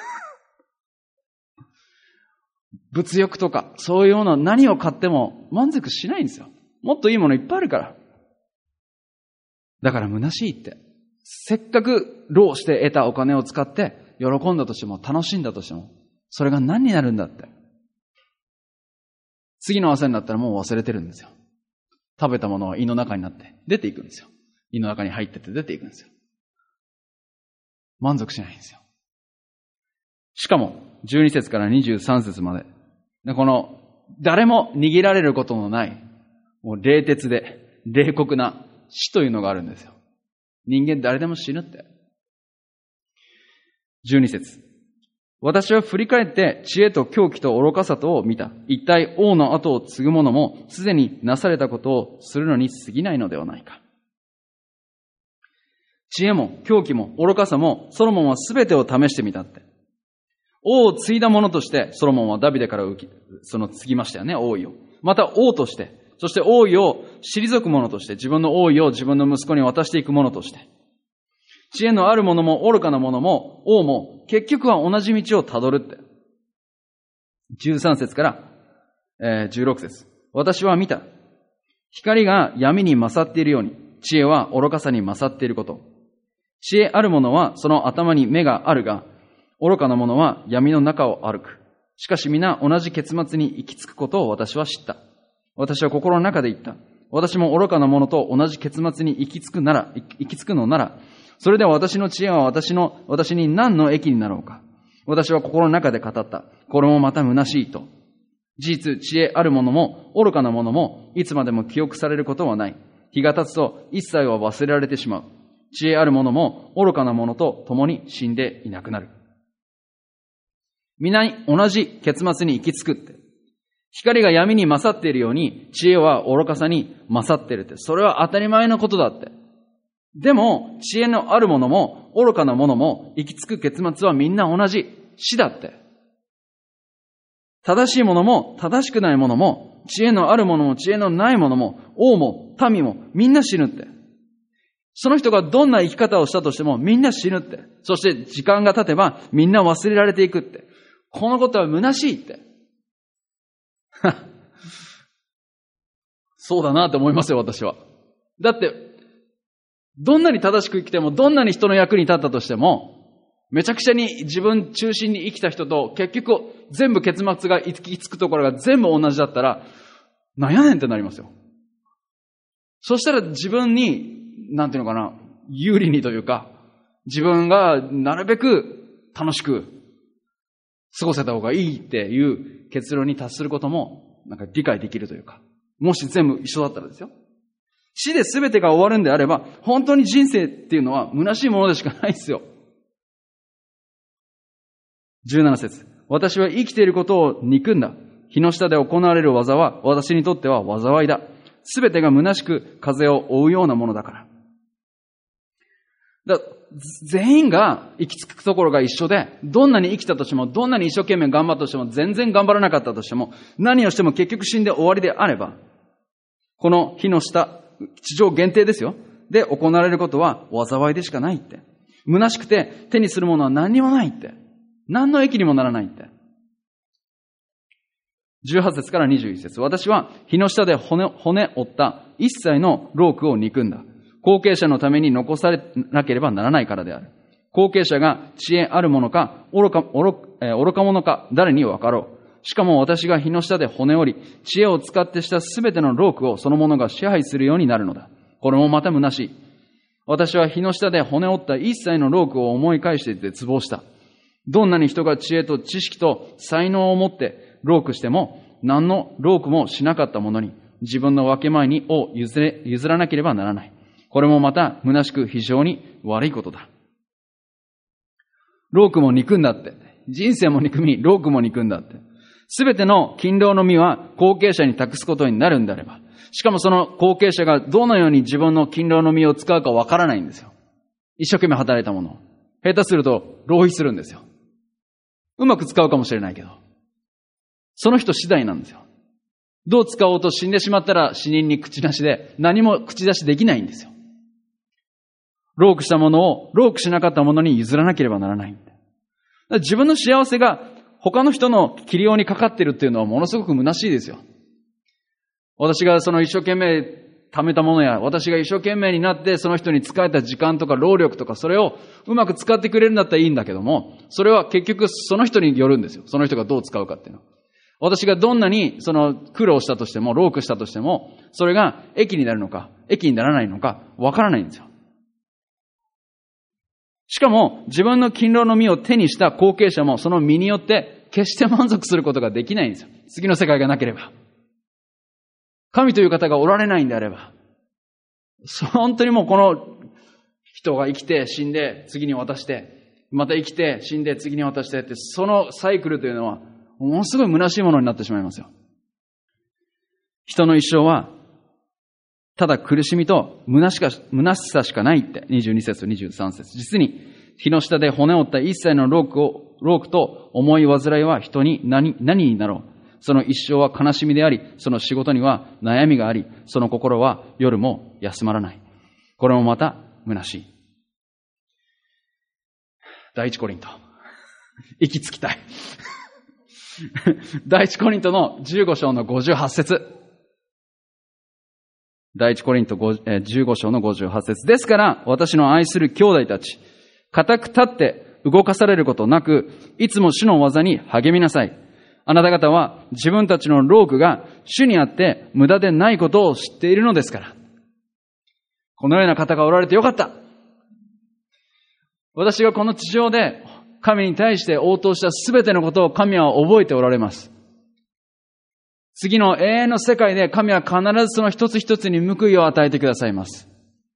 物欲とか、そういうような何を買っても満足しないんですよ。もっといいものいっぱいあるから。だから虚しいって。せっかく労して得たお金を使って喜んだとしても楽しんだとしてもそれが何になるんだって。次の朝になったらもう忘れてるんですよ。食べたものは胃の中になって出ていくんですよ。胃の中に入ってって出ていくんですよ。満足しないんですよ。しかもじゅうに節からにじゅうさん節まで。でこの誰も握られることのないもう冷徹で冷酷な死というのがあるんですよ。人間誰でも死ぬって。じゅうに節。私は振り返って知恵と狂気と愚かさとを見た。一体王の後を継ぐ者もすでになされたことをするのに過ぎないのではないか。知恵も狂気も愚かさもソロモンはすべてを試してみたって。王を継いだ者としてソロモンはダビデから受け、その継ぎましたよね、王位を。また王として、そして王位を退く者として、自分の王位を自分の息子に渡していく者として。知恵のある者も愚かな者も王も結局は同じ道をたどるって。じゅうさん節から、えー、じゅうろく節。私は見た。光が闇に勝っているように、知恵は愚かさに勝っていること。知恵ある者はその頭に目があるが、愚かな者は闇の中を歩く。しかし皆同じ結末に行き着くことを私は知った。私は心の中で言った。私も愚かな者と同じ結末に行き着くなら、行き着くのなら、それでは私の知恵は私の、私に何の益になろうか。私は心の中で語った。これもまた虚しいと。事実、知恵ある者も愚かな者もいつまでも記憶されることはない。日が経つと一切は忘れられてしまう。知恵ある者も愚かな者と共に死んでいなくなる。皆に同じ結末に行き着くって。光が闇に勝っているように、知恵は愚かさに勝っているって。それは当たり前のことだって。でも、知恵のある者も、愚かな者も、行き着く結末はみんな同じ。死だって。正しい者も、正しくない者も、知恵のある者も、知恵のない者も、王も、民も、みんな死ぬって。その人がどんな生き方をしたとしても、みんな死ぬって。そして時間が経てば、みんな忘れられていくって。このことは虚しいって。そうだなって思いますよ、私は。だって、 どんなに正しく生きても、どんなに人の役に立ったとしても、めちゃくちゃに自分中心に生きた人と、結局全部結末が行き着くところが全部同じだったら、なんやねんってなりますよ。そしたら自分に、なんていうのかな、有利にというか、自分がなるべく楽しく過ごせた方がいいっていう結論に達することも、なんか理解できるというか、もし全部一緒だったらですよ。死で全てが終わるんであれば、本当に人生っていうのは虚しいものでしかないですよ。じゅうなな節。私は生きていることを憎んだ。日の下で行われる技は私にとっては災いだ。全てが虚しく風を追うようなものだから。だ全員が行き着くところが一緒で、どんなに生きたとしても、どんなに一生懸命頑張ったとしても、全然頑張らなかったとしても、何をしても結局死んで終わりであれば、この火の下、地上限定ですよ。で行われることは災いでしかないって。虚しくて手にするものは何にもないって。何の益にもならないって。じゅうはち節からにじゅういち節。私は火の下で骨、骨折った一切の労苦を憎んだ。後継者のために残されなければならないからである。後継者が知恵あるものか、愚か、愚か、えー、愚か者か、誰に分かろう。しかも私が火の下で骨折り、知恵を使ってしたすべての労苦をその者が支配するようになるのだ。これもまた虚しい。私は火の下で骨折った一切の労苦を思い返して絶望した。どんなに人が知恵と知識と才能を持って労苦しても、何の労苦もしなかったものに、自分の分け前にを譲れ、譲らなければならない。これもまた虚しく非常に悪いことだ。労苦も憎んだって。人生も憎み、労苦も憎んだって。すべての勤労の実は後継者に託すことになるんであれば、しかもその後継者がどのように自分の勤労の実を使うかわからないんですよ。一生懸命働いたものを。下手すると浪費するんですよ。うまく使うかもしれないけど。その人次第なんですよ。どう使おうと死んでしまったら死人に口なしで何も口出しできないんですよ。労苦したものを労苦しなかったものに譲らなければならない。自分の幸せが他の人の器量にかかっているっていうのはものすごく虚しいですよ。私がその一生懸命貯めたものや、私が一生懸命になってその人に使えた時間とか労力とか、それをうまく使ってくれるんだったらいいんだけども、それは結局その人によるんですよ。その人がどう使うかっていうのは。私がどんなにその苦労したとしても、労苦したとしても、それが益になるのか、益にならないのか、わからないんですよ。しかも自分の勤労の実を手にした後継者もその実によって決して満足することができないんですよ。次の世界がなければ。神という方がおられないんであれば。本当にもうこの人が生きて死んで次に渡して、また生きて死んで次に渡してって、そのサイクルというのはものすごい虚しいものになってしまいますよ。人の一生はただ苦しみと虚しか、虚しさしかないって、にじゅうに節とにじゅうさん節。実に、火の下で骨折った一切の労苦を、労苦と重い煩いは人に何、何になろう。その一生は悲しみであり、その仕事には悩みがあり、その心は夜も休まらない。これもまた虚しい。第一コリント。息つきたい。第一コリントのじゅうご章のごじゅうはち節。第一コリントじゅうご章のごじゅうはち節。ですから、私の愛する兄弟たち、固く立って動かされることなく、いつも主の技に励みなさい。あなた方は自分たちの労苦が主にあって無駄でないことを知っているのですから。このような方がおられてよかった。私がこの地上で神に対して応答したすべてのことを神は覚えておられます。次の永遠の世界で神は必ずその一つ一つに報いを与えてくださいます。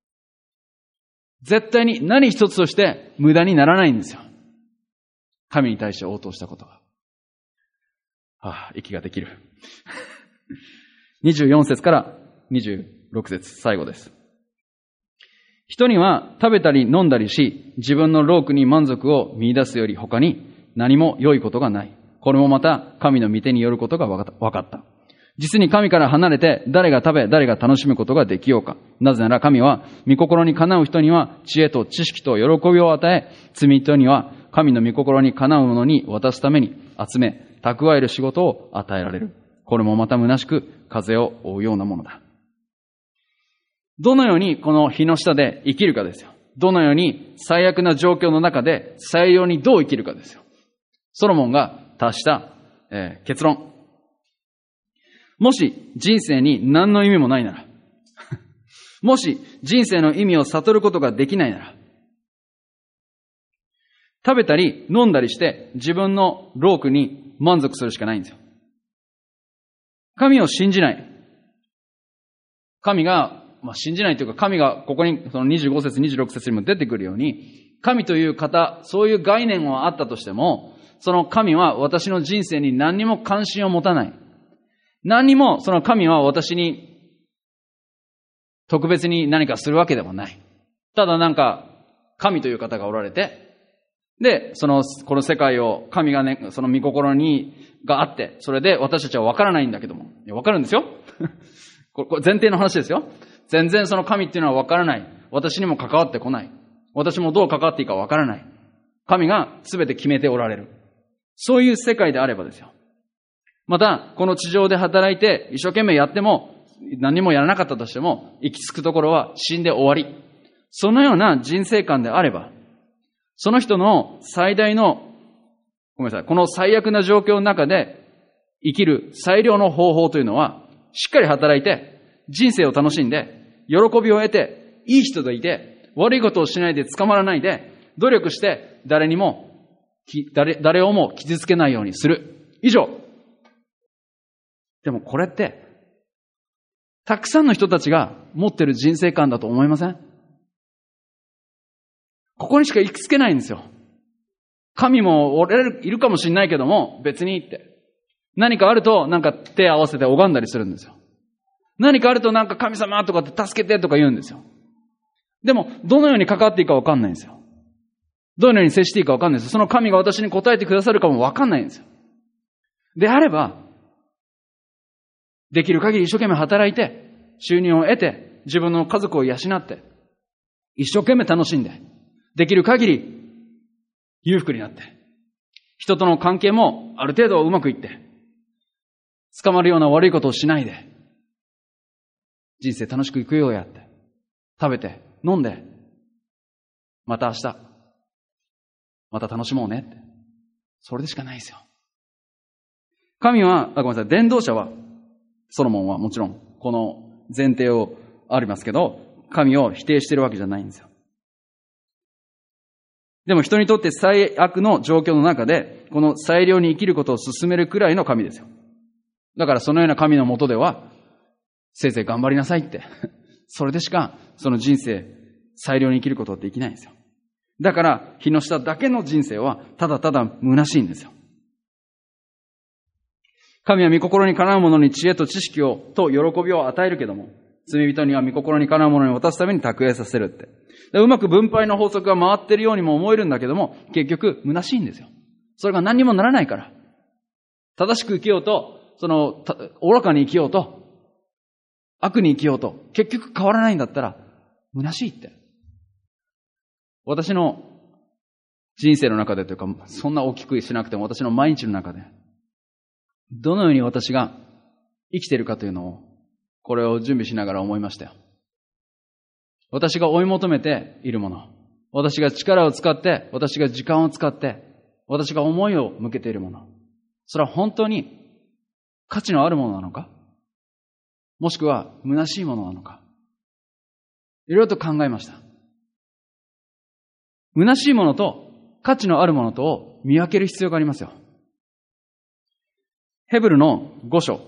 絶対に何一つとして無駄にならないんですよ。神に対して応答したことが。はあ、息ができる。にじゅうよん節からにじゅうろく節、最後です。人には食べたり飲んだりし、自分の労苦に満足を見出すより他に何も良いことがない。これもまた神の御手によることが分かった。実に神から離れて誰が食べ、誰が楽しむことができようか。なぜなら神は御心にかなう人には知恵と知識と喜びを与え、罪人には神の御心にかなうものに渡すために集め、蓄える仕事を与えられる。これもまた虚しく風を追うようなものだ。 どのようにこの日の下で生きるかですよ。どのように最悪な状況の中で最良にどう生きるかですよ。ソロモンが達した、えー、結論。もし人生に何の意味もないなら、もし人生の意味を悟ることができないなら、食べたり飲んだりして自分の労苦に満足するしかないんですよ。神を信じない。神が、まあ、信じないというか、神がここにそのにじゅうご節、にじゅうろく節にも出てくるように、神という方、そういう概念はあったとしても、その神は私の人生に何にも関心を持たない。何にもその神は私に特別に何かするわけでもない。ただなんか神という方がおられて、で、その、この世界を神がね、その御心に、があって、それで私たちは分からないんだけども。いや、分かるんですよ。これ前提の話ですよ。全然その神っていうのは分からない。私にも関わってこない。私もどう関わっていいか分からない。神が全て決めておられる。そういう世界であればですよ。また、この地上で働いて一生懸命やっても、何もやらなかったとしても、行き着くところは死んで終わり。そのような人生観であれば、その人の最大の、ごめんなさい、この最悪な状況の中で生きる最良の方法というのは、しっかり働いて、人生を楽しんで、喜びを得て、いい人でいて、悪いことをしないで捕まらないで、努力して誰にも、誰、誰をも傷つけないようにする。以上。でもこれって、たくさんの人たちが持ってる人生観だと思いません？ここにしか行きつけないんですよ。神も俺いるかもしれないけども、別にって。何かあると、なんか手合わせて拝んだりするんですよ。何かあるとなんか神様とかって助けてとか言うんですよ。でも、どのように関わっていいかわかんないんですよ。どのように接していいかわかんないんですよ。その神が私に答えてくださるかもわかんないんですよ。であれば、できる限り一生懸命働いて、収入を得て、自分の家族を養って、一生懸命楽しんで、できる限り裕福になって、人との関係もある程度うまくいって、捕まるような悪いことをしないで、人生楽しくいくようやって、食べて、飲んで、また明日、また楽しもうねって。それでしかないですよ。神は、あ、ごめんなさい、伝道者は、ソロモンはもちろん、この前提をありますけど、神を否定しているわけじゃないんですよ。でも人にとって最悪の状況の中で、この最良に生きることを進めるくらいの神ですよ。だからそのような神の下では、せいぜい頑張りなさいって。それでしか、その人生、最良に生きることはできないんですよ。だから、日の下だけの人生は、ただただ虚しいんですよ。神は御心にかなう者に知恵と知識を、と喜びを与えるけども、罪人には御心にかなう者に渡すために蓄えさせるって。うまく分配の法則が回っているようにも思えるんだけども、結局、虚しいんですよ。それが何にもならないから。正しく生きようと、その、愚かに生きようと、悪に生きようと、結局変わらないんだったら、虚しいって。私の人生の中でというか、そんな大きくしなくても私の毎日の中で、どのように私が生きているかというのを、これを準備しながら思いましたよ。私が追い求めているもの、私が力を使って、私が時間を使って、私が思いを向けているもの、それは本当に価値のあるものなのか、もしくは虚しいものなのか、いろいろと考えました。虚しいものと価値のあるものとを見分ける必要がありますよ。ヘブルのご章、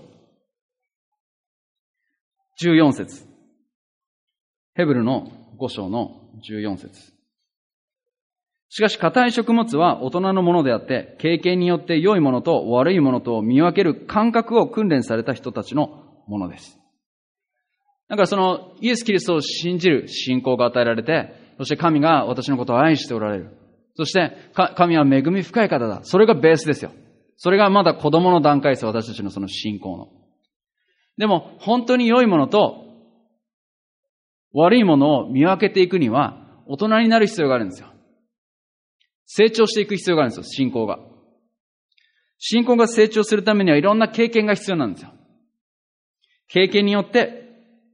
じゅうよん節。ヘブルのご章のじゅうよん節。しかし、固い食物は大人のものであって、経験によって良いものと悪いものとを見分ける感覚を訓練された人たちのものです。だからそのイエス・キリストを信じる信仰が与えられて、そして神が私のことを愛しておられる。そして神は恵み深い方だ。それがベースですよ。それがまだ子供の段階です。私たちのその信仰の。でも本当に良いものと悪いものを見分けていくには大人になる必要があるんですよ。成長していく必要があるんですよ、信仰が。信仰が成長するためにはいろんな経験が必要なんですよ。経験によって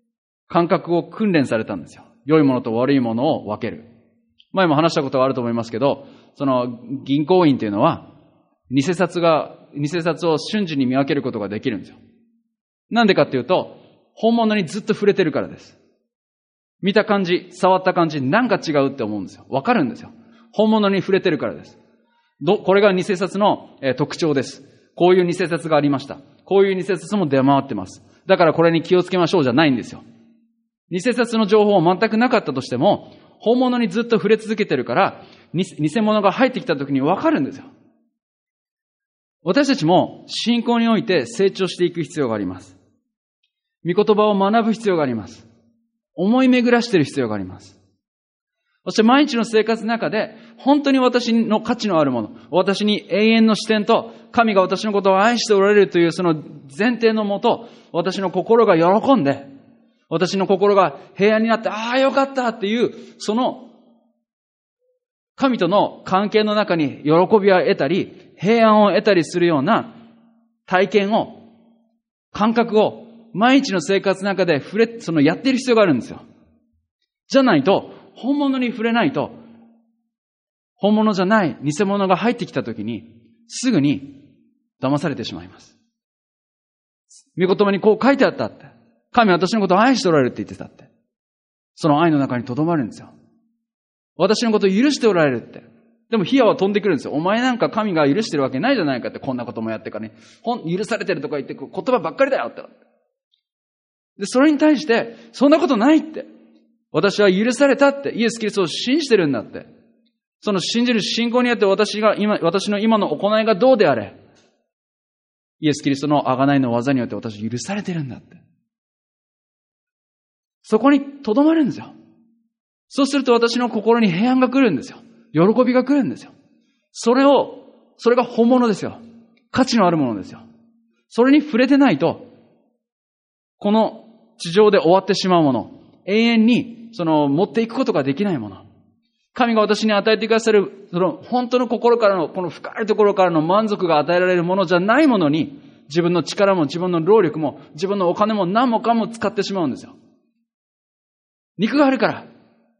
感覚を訓練されたんですよ。良いものと悪いものを分ける。前も話したことがあると思いますけど、その銀行員というのは、偽札が、偽札を瞬時に見分けることができるんですよ。なんでかっていうと、本物にずっと触れてるからです。見た感じ、触った感じ、なんか違うって思うんですよ。わかるんですよ。本物に触れてるからです。ど、これが偽札の、えー、特徴です。こういう偽札がありました。こういう偽札も出回ってます。だからこれに気をつけましょうじゃないんですよ。偽札の情報全くなかったとしても、本物にずっと触れ続けてるから、偽物が入ってきた時にわかるんですよ。私たちも信仰において成長していく必要があります。御言葉を学ぶ必要があります。思い巡らしている必要があります。そして毎日の生活の中で、本当に私の価値のあるもの、私に永遠の視点と、神が私のことを愛しておられるというその前提のもと、私の心が喜んで、私の心が平安になって、ああよかったっていう、その神との関係の中に喜びを得たり、平安を得たりするような体験を、感覚を毎日の生活の中で触れ、そのやっている必要があるんですよ。じゃないと、本物に触れないと、本物じゃない偽物が入ってきたときに、すぐに騙されてしまいます。御言葉にこう書いてあったって。神は私のことを愛しておられるって言ってたって。その愛の中に留まるんですよ。私のことを許しておられるって。でも火矢は飛んでくるんですよ。お前なんか神が許してるわけないじゃないかって、こんなこともやってからね。許されてるとか言って言葉ばっかりだよって。で、それに対して、そんなことないって。私は許されたって、イエス・キリストを信じてるんだって。その信じる信仰によって私が今、私の今の行いがどうであれ、イエス・キリストの贖いの技によって私許されてるんだって。そこに留まるんですよ。そうすると私の心に平安が来るんですよ。喜びが来るんですよ。それを、それが本物ですよ。価値のあるものですよ。それに触れてないと、この地上で終わってしまうもの、永遠にその持っていくことができないもの。神が私に与えてくださる、その本当の心からの、この深いところからの満足が与えられるものじゃないものに、自分の力も自分の労力も自分のお金も何もかも使ってしまうんですよ。肉があるから。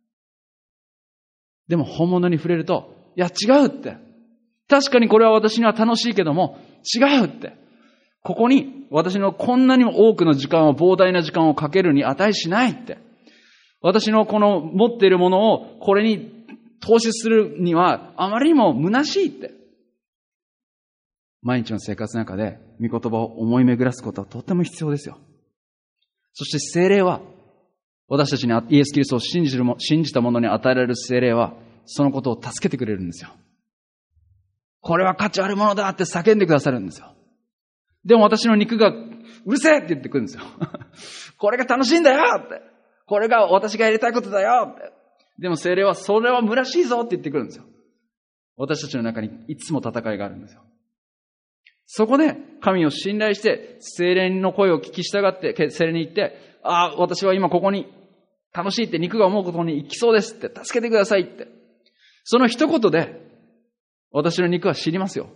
でも本物に触れると、いや違うって。確かにこれは私には楽しいけども、違うって。ここに私のこんなにも多くの時間を、膨大な時間をかけるに値しないって。私のこの持っているものをこれに投資するにはあまりにも虚しいって。毎日の生活の中で御言葉を思い巡らすことはとても必要ですよ。そして聖霊は、私たちにイエス・キリストを信じるも、信じた者に与えられる聖霊は、そのことを助けてくれるんですよ。これは価値あるものだって叫んでくださるんですよ。でも私の肉がうるせえって言ってくるんですよ。これが楽しいんだよって。これが私がやりたいことだよって。でも聖霊はそれは虚しいぞって言ってくるんですよ。私たちの中にいつも戦いがあるんですよ。そこで神を信頼して聖霊の声を聞き従って聖霊に言って、ああ、私は今ここに楽しいって肉が思うことに行きそうですって助けてくださいって。その一言で私の肉は知りますよ。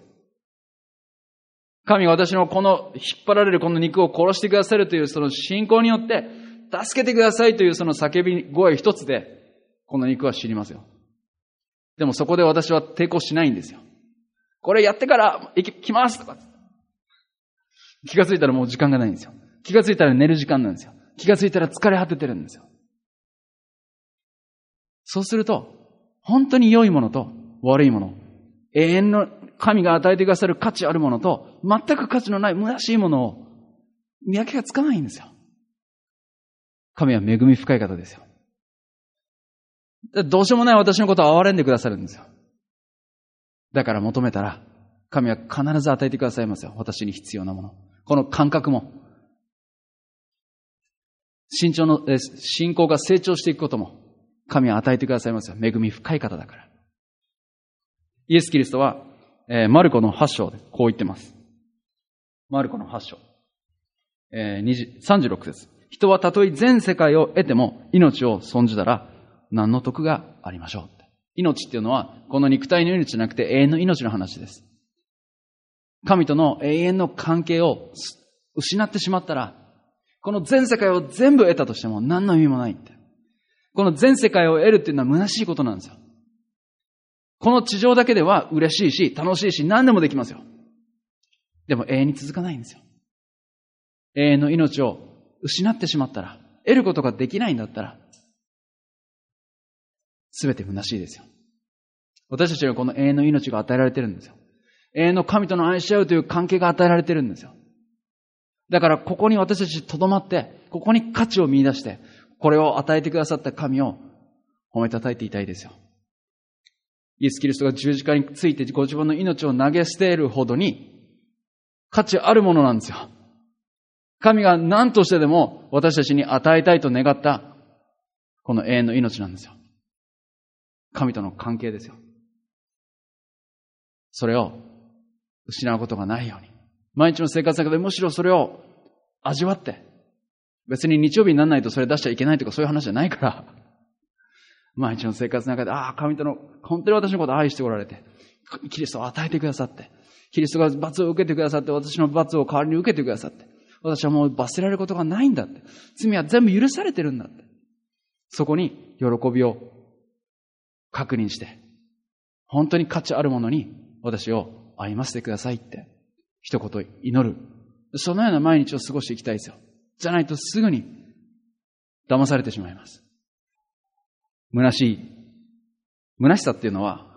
神が私のこの引っ張られるこの肉を殺してくださるというその信仰によって助けてくださいというその叫び声一つでこの肉は知りますよ。でもそこで私は抵抗しないんですよ。これやってから行きますとか。気がついたらもう時間がないんですよ。気がついたら寝る時間なんですよ。気がついたら疲れ果ててるんですよ。そうすると本当に良いものと悪いもの、永遠の神が与えてくださる価値あるものと全く価値のない虚しいものを見分けがつかないんですよ。神は恵み深い方ですよ。どうしようもない私のことを憐れんでくださるんですよ。だから求めたら神は必ず与えてくださいますよ。私に必要なもの。この感覚も信仰の信仰が成長していくことも神は与えてくださいますよ。恵み深い方だから。イエス・キリストは、えー、マルコのはち章でこう言ってます。マルコのはち章、えー、さんじゅうろく節。人はたとえ全世界を得ても命を損じたら何の得がありましょう。命っていうのはこの肉体の命じゃなくて永遠の命の話です。神との永遠の関係を失ってしまったらこの全世界を全部得たとしても何の意味もないって。この全世界を得るっていうのは虚しいことなんですよ。この地上だけでは嬉しいし、楽しいし、何でもできますよ。でも永遠に続かないんですよ。永遠の命を失ってしまったら、得ることができないんだったら、すべて虚しいですよ。私たちはこの永遠の命が与えられてるんですよ。永遠の神との愛し合うという関係が与えられてるんですよ。だからここに私たちとどまって、ここに価値を見出して、これを与えてくださった神を褒めたたえていたいですよ。イエス・キリストが十字架についてご自分の命を投げ捨てるほどに価値あるものなんですよ。神が何としてでも私たちに与えたいと願ったこの永遠の命なんですよ。神との関係ですよ。それを失うことがないように、毎日の生活の中でむしろそれを味わって、別に日曜日にならないとそれ出しちゃいけないとかそういう話じゃないから、毎日の生活の中で、ああ、神との、本当に私のことを愛しておられて、キリストを与えてくださって、キリストが罰を受けてくださって、私の罰を代わりに受けてくださって、私はもう罰せられることがないんだって。罪は全部許されてるんだって。そこに喜びを確認して、本当に価値あるものに私を歩ませてくださいって、一言祈る。そのような毎日を過ごしていきたいですよ。じゃないとすぐに騙されてしまいます。虚しい。虚しさっていうのは、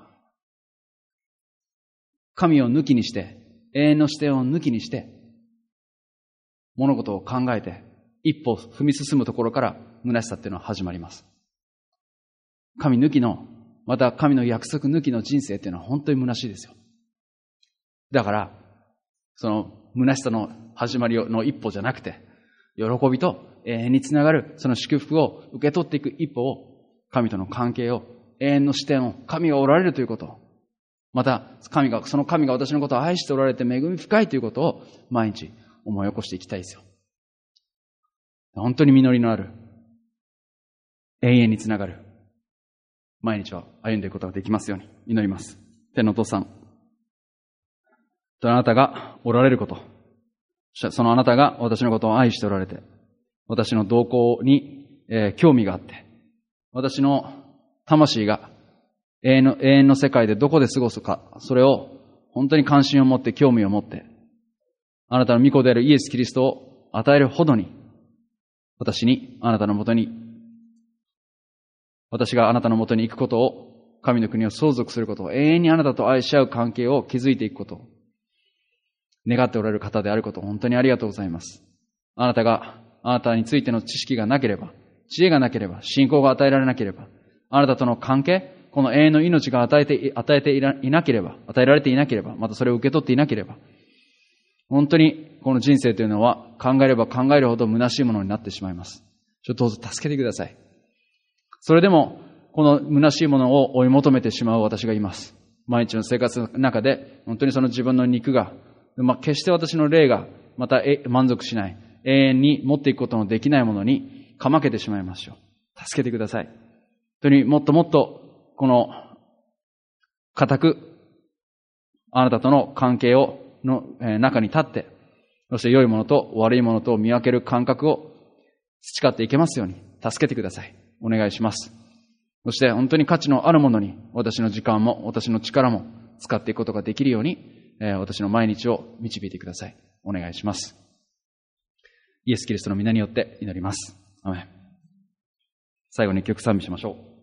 神を抜きにして、永遠の視点を抜きにして、物事を考えて、一歩踏み進むところから虚しさっていうのは始まります。神抜きの、また神の約束抜きの人生っていうのは本当に虚しいですよ。だから、その虚しさの始まりの一歩じゃなくて、喜びと永遠につながるその祝福を受け取っていく一歩を、神との関係を、永遠の視点を、神がおられるということを、また神が、その神が私のことを愛しておられて恵み深いということを毎日思い起こしていきたいですよ。本当に実りのある、永遠につながる毎日を歩んでいくことができますように祈ります。天のお父さん、あなたがおられること、そのあなたが私のことを愛しておられて、私の動向に、えー、興味があって、私の魂が永遠の、永遠の世界でどこで過ごすか、それを本当に関心を持って興味を持って、あなたの御子であるイエス・キリストを与えるほどに、私に、あなたのもとに、私があなたのもとに行くことを、神の国を相続することを、永遠にあなたと愛し合う関係を築いていくことを、願っておられる方であることを本当にありがとうございます。あなたが、あなたについての知識がなければ、知恵がなければ、信仰が与えられなければ、あなたとの関係、この永遠の命が与えて、与えていなければ、与えられていなければ、またそれを受け取っていなければ、本当にこの人生というのは考えれば考えるほど虚しいものになってしまいます。ちょっとどうぞ助けてください。それでも、この虚しいものを追い求めてしまう私がいます。毎日の生活の中で、本当にその自分の肉が、まあ、決して私の霊がまた満足しない、永遠に持っていくことのできないものにかまけてしまいましょう。助けてください。本当にもっともっと、この、固く、あなたとの関係を、の中に立って、そして良いものと悪いものとを見分ける感覚を培っていけますように、助けてください。お願いします。そして本当に価値のあるものに、私の時間も、私の力も使っていくことができるように、私の毎日を導いてください。お願いします。イエス・キリストの皆によって祈ります。アメン。最後に一曲賛美しましょう。